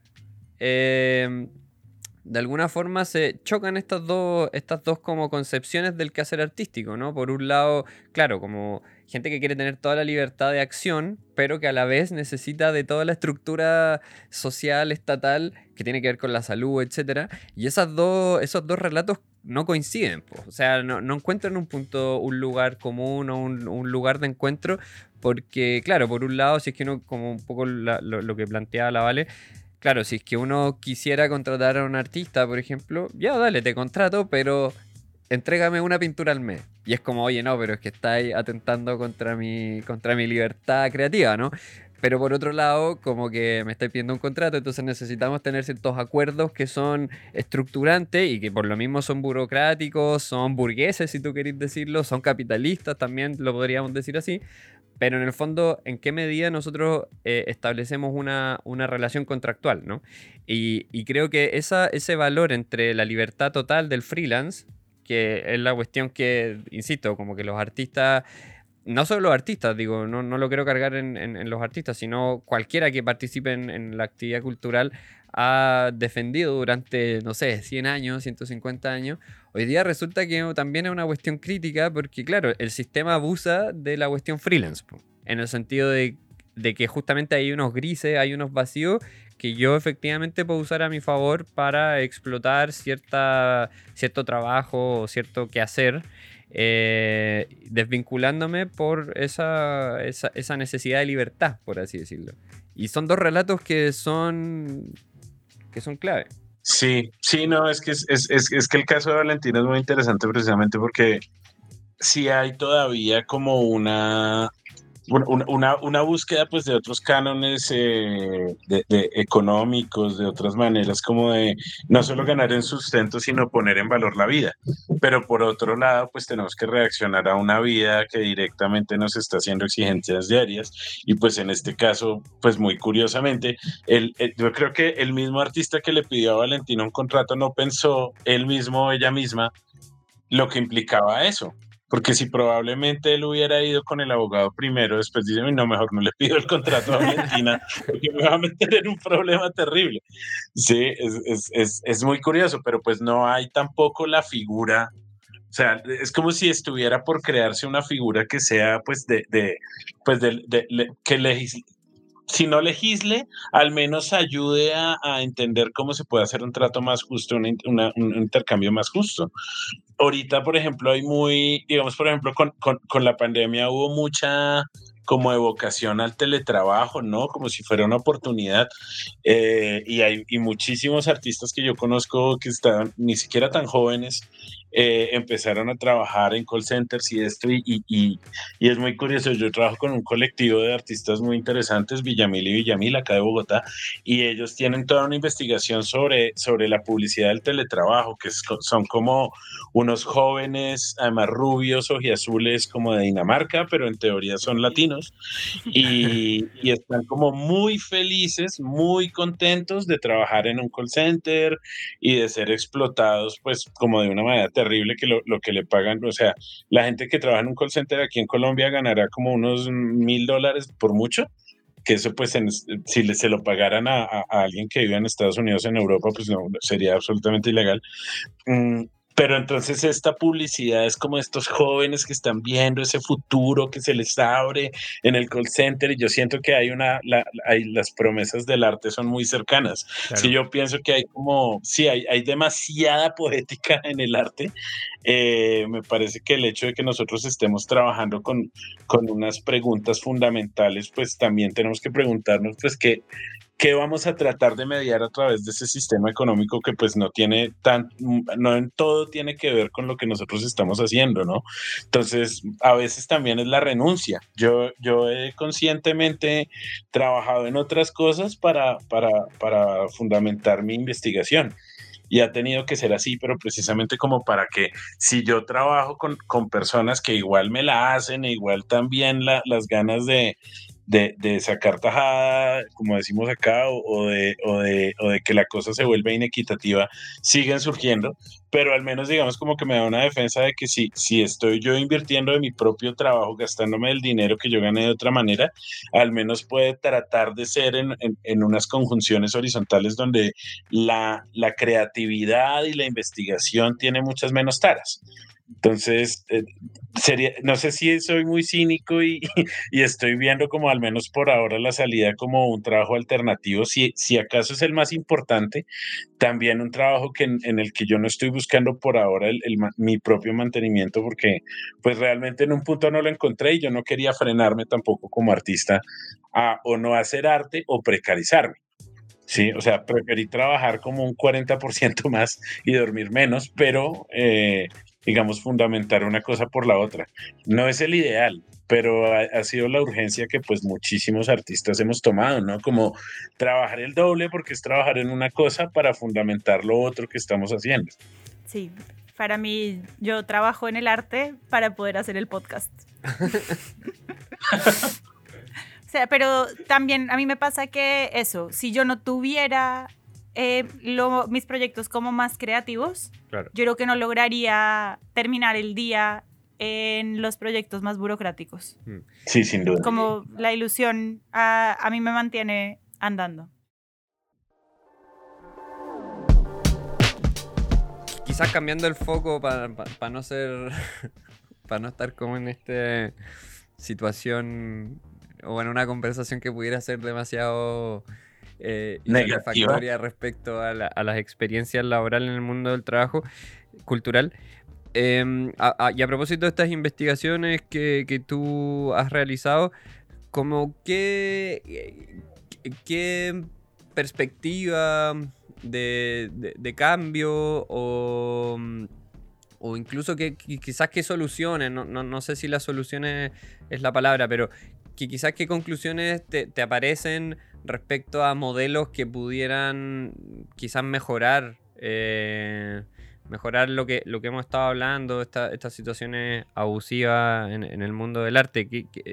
de alguna forma se chocan estas dos como concepciones del quehacer artístico, ¿no? Por un lado, claro, como gente que quiere tener toda la libertad de acción, pero que a la vez necesita de toda la estructura social, estatal, que tiene que ver con la salud, etcétera. Y esos dos relatos no coinciden, po. O sea, no encuentran un lugar común o un lugar de encuentro, porque, claro, por un lado, si es que uno, como un poco lo que planteaba la Vale, claro, si es que uno quisiera contratar a un artista, por ejemplo, ya dale, te contrato, pero entrégame una pintura al mes. Y es como, oye, no, pero es que estáis atentando contra mi libertad creativa, ¿no? Pero por otro lado, como que me estáis pidiendo un contrato, entonces necesitamos tener ciertos acuerdos que son estructurantes y que por lo mismo son burocráticos, son burgueses, si tú querés decirlo, son capitalistas también, lo podríamos decir así. Pero en el fondo, ¿en qué medida nosotros establecemos una relación contractual, ¿no? Y creo que ese valor entre la libertad total del freelance, que es la cuestión que, insisto, como que los artistas, no solo los artistas, digo, no lo quiero cargar en los artistas, sino cualquiera que participe en la actividad cultural ha defendido durante, no sé, 100 años, 150 años. Hoy día resulta que también es una cuestión crítica porque, claro, el sistema abusa de la cuestión freelance, en el sentido de que justamente hay unos grises, hay unos vacíos que yo efectivamente puedo usar a mi favor para explotar cierto trabajo o cierto quehacer, desvinculándome por esa necesidad de libertad, por así decirlo. Y son dos relatos que son clave. Sí, no, es que el caso de Valentina es muy interesante precisamente porque sí hay todavía como una una búsqueda pues de otros cánones de económicos, de otras maneras como de no solo ganar en sustento, sino poner en valor la vida. Pero por otro lado, pues tenemos que reaccionar a una vida que directamente nos está haciendo exigencias diarias y pues en este caso, pues muy curiosamente, yo creo que el mismo artista que le pidió a Valentina un contrato no pensó él mismo o ella misma lo que implicaba eso. Porque si probablemente él hubiera ido con el abogado primero, después dice, no, mejor no le pido el contrato a Valentina, porque me va a meter en un problema terrible. Sí, es muy curioso, pero pues no hay tampoco la figura, o sea, es como si estuviera por crearse una figura que sea, pues, que si no legisle, al menos ayude a entender cómo se puede hacer un trato más justo, un intercambio más justo. Ahorita, por ejemplo, digamos, por ejemplo, con la pandemia hubo mucha como evocación al teletrabajo, ¿no? Como si fuera una oportunidad. Y muchísimos artistas que yo conozco que estaban ni siquiera tan jóvenes, empezaron a trabajar en call centers y esto, y es muy curioso. Yo trabajo con un colectivo de artistas muy interesantes, Villamil y Villamil, acá de Bogotá, y ellos tienen toda una investigación sobre la publicidad del teletrabajo, son como unos jóvenes, además rubios, ojiazules, como de Dinamarca, pero en teoría son latinos, y están como muy felices, muy contentos de trabajar en un call center y de ser explotados, pues como de una manera terrible, que lo que le pagan, o sea, la gente que trabaja en un call center aquí en Colombia ganará como unos $1,000 por mucho, que eso pues si se lo pagaran a alguien que vive en Estados Unidos, en Europa, pues no, sería absolutamente ilegal. Pero entonces esta publicidad es como estos jóvenes que están viendo ese futuro que se les abre en el call center, y yo siento que las promesas del arte son muy cercanas. Claro. Sí, yo pienso que hay demasiada poética en el arte. Me parece que el hecho de que nosotros estemos trabajando con unas preguntas fundamentales, pues también tenemos que preguntarnos, pues, ¿qué vamos a tratar de mediar a través de ese sistema económico que pues no en todo tiene que ver con lo que nosotros estamos haciendo, ¿no? Entonces, a veces también es la renuncia. Yo he conscientemente trabajado en otras cosas para fundamentar mi investigación. Y ha tenido que ser así, pero precisamente como para que si yo trabajo con personas que igual me la hacen, e igual también las ganas de sacar tajada, como decimos acá, o de que la cosa se vuelva inequitativa, siguen surgiendo, pero al menos digamos como que me da una defensa de que si estoy yo invirtiendo de mi propio trabajo, gastándome el dinero que yo gané de otra manera, al menos puede tratar de ser en unas conjunciones horizontales donde la creatividad y la investigación tiene muchas menos taras. Entonces, no sé si soy muy cínico y estoy viendo como al menos por ahora la salida como un trabajo alternativo, si acaso es el más importante, también un trabajo en el que yo no estoy buscando por ahora mi propio mantenimiento, porque pues realmente en un punto no lo encontré y yo no quería frenarme tampoco como artista a o no hacer arte o precarizarme. Sí, o sea, preferí trabajar como un 40% más y dormir menos, pero digamos, fundamentar una cosa por la otra. No es el ideal, pero ha sido la urgencia que pues muchísimos artistas hemos tomado, ¿no? Como trabajar el doble porque es trabajar en una cosa para fundamentar lo otro que estamos haciendo. Sí, para mí yo trabajo en el arte para poder hacer el podcast. O sea, pero también a mí me pasa que eso, si yo no tuviera mis proyectos como más creativos, claro, yo creo que no lograría terminar el día en los proyectos más burocráticos. Sí, sin duda. Como la ilusión a mí me mantiene andando. Quizás cambiando el foco para no ser, para no estar como en esta situación o en una conversación que pudiera ser demasiado insatisfactoria respecto a las experiencias laborales en el mundo del trabajo cultural. Y a propósito de estas investigaciones que tú has realizado, como ¿qué perspectiva de cambio o incluso quizás qué soluciones, no sé si las soluciones es la palabra, pero quizás qué conclusiones te aparecen respecto a modelos que pudieran quizás mejorar lo que hemos estado hablando, estas situaciones abusivas en el mundo del arte.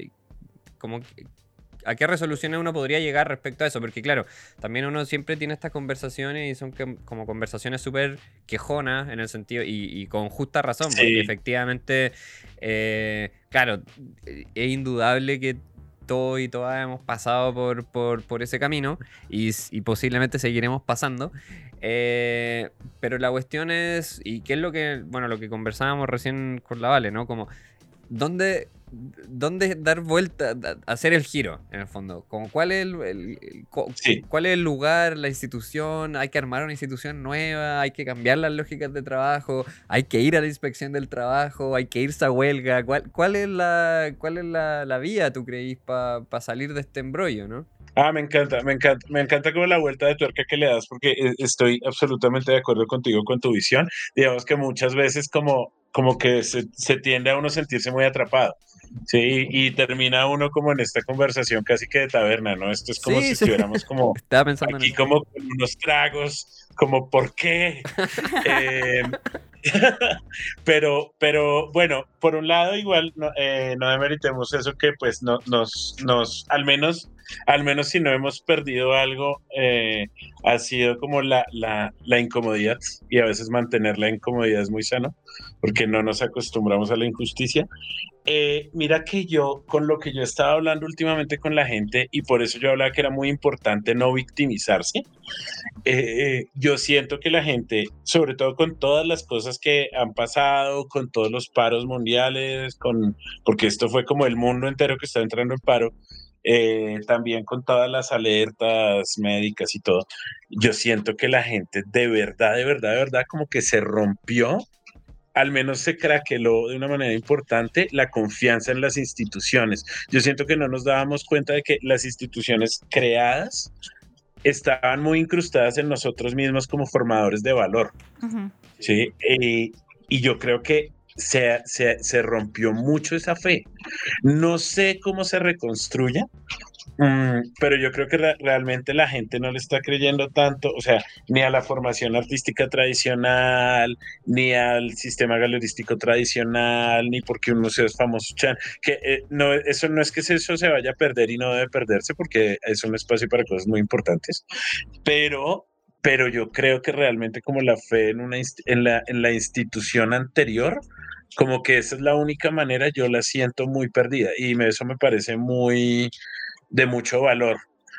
¿A qué resoluciones uno podría llegar respecto a eso? Porque claro, también uno siempre tiene estas conversaciones y son como conversaciones súper quejonas en el sentido, y con justa razón, Sí. porque efectivamente, claro, es indudable que todos y todas hemos pasado por ese camino y posiblemente seguiremos pasando. Pero la cuestión es, y qué es lo que conversábamos recién con la Vale, ¿no? Como, ¿dónde dar vuelta, hacer el giro, en el fondo? Como, ¿cuál es Sí. cuál es el lugar, la institución? ¿Hay que armar una institución nueva? ¿Hay que cambiar las lógicas de trabajo? ¿Hay que ir a la inspección del trabajo? ¿Hay que irse a huelga? ¿Cuál es la vía, tú creís, para salir de este embrollo, no? Me encanta como la vuelta de tuerca que le das, porque estoy absolutamente de acuerdo contigo con tu visión. Digamos que muchas veces como que se tiende a uno sentirse muy atrapado, ¿sí? Y termina uno como en esta conversación casi que de taberna, ¿no? Esto es como Sí, si sí. estuviéramos como Estaba pensando en aquí eso. como con unos tragos, como ¿por qué? Eh, pero bueno, por un lado igual no demeritemos eso que pues al menos si no hemos perdido algo, ha sido como la incomodidad, y a veces mantener la incomodidad es muy sano porque no nos acostumbramos a la injusticia. Mira que con lo que yo estaba hablando últimamente con la gente, y por eso yo hablaba que era muy importante no victimizarse, yo siento que la gente, sobre todo con todas las cosas que han pasado, con todos los paros mundiales, porque esto fue como el mundo entero que está entrando en paro, también con todas las alertas médicas y todo, yo siento que la gente de verdad, como que se rompió, al menos se craqueló de una manera importante la confianza en las instituciones. Yo siento que no nos dábamos cuenta de que las instituciones creadas estaban muy incrustadas en nosotros mismos como formadores de valor, Ujú. ¿sí? Y yo creo que se rompió mucho esa fe. No sé cómo se reconstruya, pero yo creo que realmente la gente no le está creyendo tanto, o sea, ni a la formación artística tradicional, ni al sistema galerístico tradicional, ni porque un museo es famoso. Que no, eso no es que eso se vaya a perder y no debe perderse, porque es un espacio para cosas muy importantes, pero, pero yo creo que realmente como la fe en la institución anterior, como que esa es la única manera, yo la siento muy perdida y eso me parece muy de mucho valor.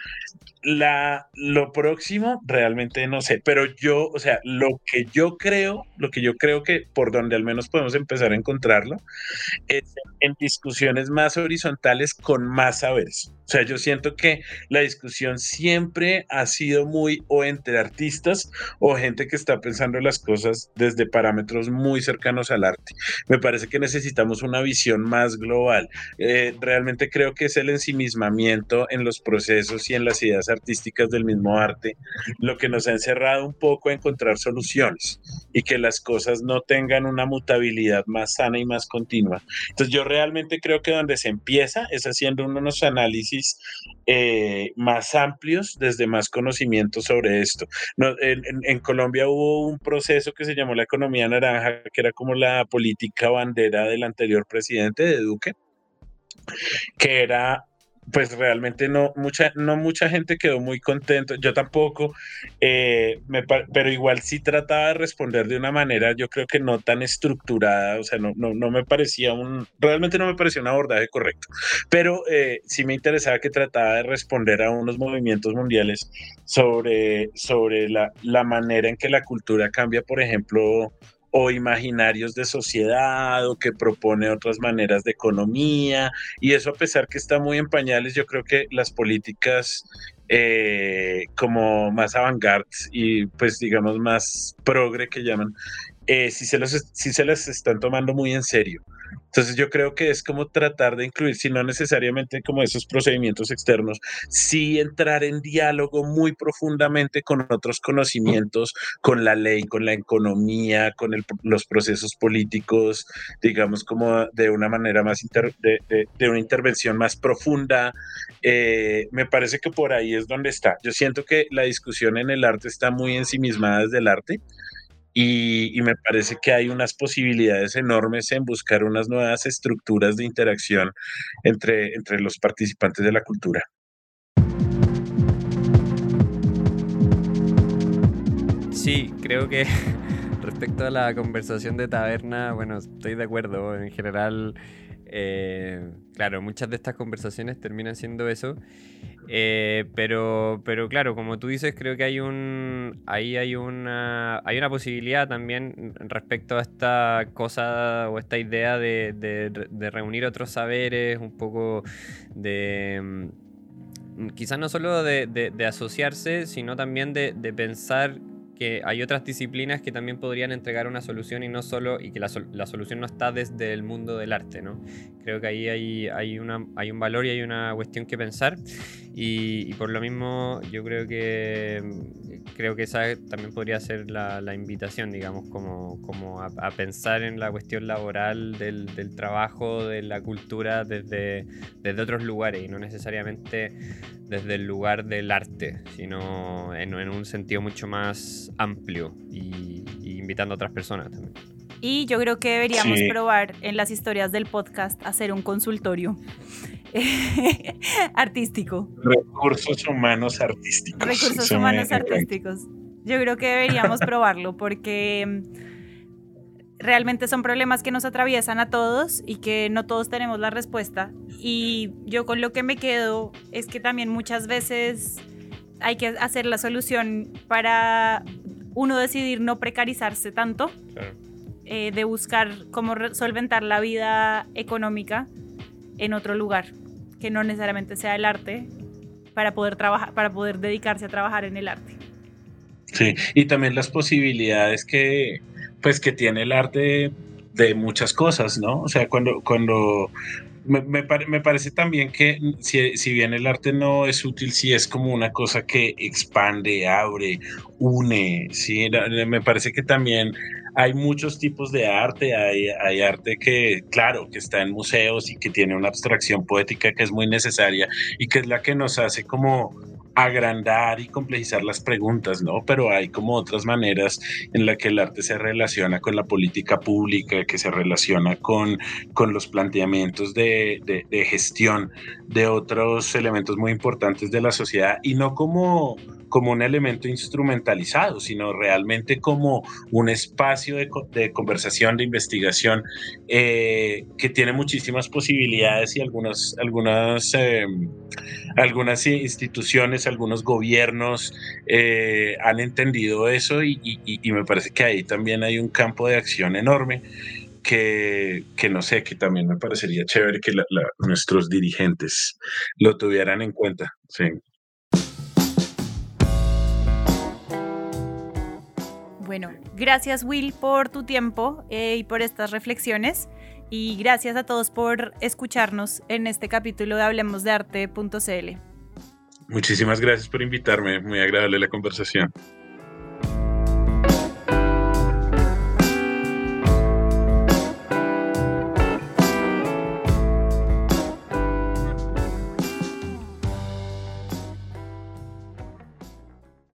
Lo próximo, realmente no sé, pero o sea, lo que yo creo que por donde al menos podemos empezar a encontrarlo, es en discusiones más horizontales con más saberes. O sea, yo siento que la discusión siempre ha sido muy o entre artistas o gente que está pensando las cosas desde parámetros muy cercanos al arte. Me parece que necesitamos una visión más global. Realmente creo que es el ensimismamiento en los procesos y en las ideas artísticas del mismo arte lo que nos ha encerrado un poco a encontrar soluciones y que las cosas no tengan una mutabilidad más sana y más continua. Entonces yo realmente creo que donde se empieza es haciendo unos análisis más amplios desde más conocimiento sobre esto. No, en Colombia hubo un proceso que se llamó la economía naranja, que era como la política bandera del anterior presidente de Duque, que era, pues realmente no mucha gente quedó muy contento, yo tampoco, pero igual sí trataba de responder de una manera, yo creo que no tan estructurada, o sea, no me parecía realmente no me parecía un abordaje correcto, pero sí me interesaba que trataba de responder a unos movimientos mundiales sobre la manera en que la cultura cambia, por ejemplo, o imaginarios de sociedad, o que propone otras maneras de economía, y eso a pesar que está muy en pañales, yo creo que las políticas como más avant-garde y pues digamos más progre que llaman, sí se las están tomando muy en serio. Entonces yo creo que es como tratar de incluir, si no necesariamente como esos procedimientos externos, sí entrar en diálogo muy profundamente con otros conocimientos, con la ley, con la economía, con los procesos políticos, digamos como de una manera más, de una intervención más profunda. Me parece que por ahí es donde está. Yo siento que la discusión en el arte está muy ensimismada desde el arte. Y me parece que hay unas posibilidades enormes en buscar unas nuevas estructuras de interacción entre los participantes de la cultura. Sí, creo que respecto a la conversación de taberna, bueno, estoy de acuerdo. En general, claro, muchas de estas conversaciones terminan siendo eso. Pero claro, como tú dices, creo que hay una posibilidad también respecto a esta cosa o esta idea de reunir otros saberes, un poco de quizás no solo de asociarse, sino también de pensar que hay otras disciplinas que también podrían entregar una solución y no solo, y que la solución no está desde el mundo del arte, ¿no? Creo que ahí hay un valor y hay una cuestión que pensar, y por lo mismo yo creo que esa también podría ser la invitación, digamos, como a pensar en la cuestión laboral del trabajo, de la cultura desde otros lugares y no necesariamente desde el lugar del arte, sino en un sentido mucho más amplio y invitando a otras personas también. Y yo creo que deberíamos probar en las historias del podcast hacer un consultorio artístico. Recursos humanos artísticos. Recursos humanos artísticos. Yo creo que deberíamos probarlo porque realmente son problemas que nos atraviesan a todos y que no todos tenemos la respuesta. Y yo con lo que me quedo es que también muchas veces hay que hacer la solución para uno decidir no precarizarse tanto, claro. De buscar cómo solventar la vida económica en otro lugar, que no necesariamente sea el arte, para poder trabajar, para poder dedicarse a trabajar en el arte. Sí, y también las posibilidades que tiene el arte de muchas cosas, ¿no? O sea, cuando me parece también que si bien el arte no es útil, sí es como una cosa que expande, abre, une, ¿sí? Me parece que también hay muchos tipos de arte, hay arte que, claro, que está en museos y que tiene una abstracción poética que es muy necesaria y que es la que nos hace como agrandar y complejizar las preguntas, ¿no? Pero hay como otras maneras en las que el arte se relaciona con la política pública, que se relaciona con los planteamientos de gestión de otros elementos muy importantes de la sociedad y no como un elemento instrumentalizado, sino realmente como un espacio de conversación, de investigación que tiene muchísimas posibilidades y algunas instituciones, algunos gobiernos han entendido eso y me parece que ahí también hay un campo de acción enorme que no sé, que también me parecería chévere que nuestros dirigentes lo tuvieran en cuenta. Sí. Bueno, gracias Will por tu tiempo y por estas reflexiones, y gracias a todos por escucharnos en este capítulo de hablemosdearte.cl. Muchísimas gracias por invitarme, muy agradable la conversación.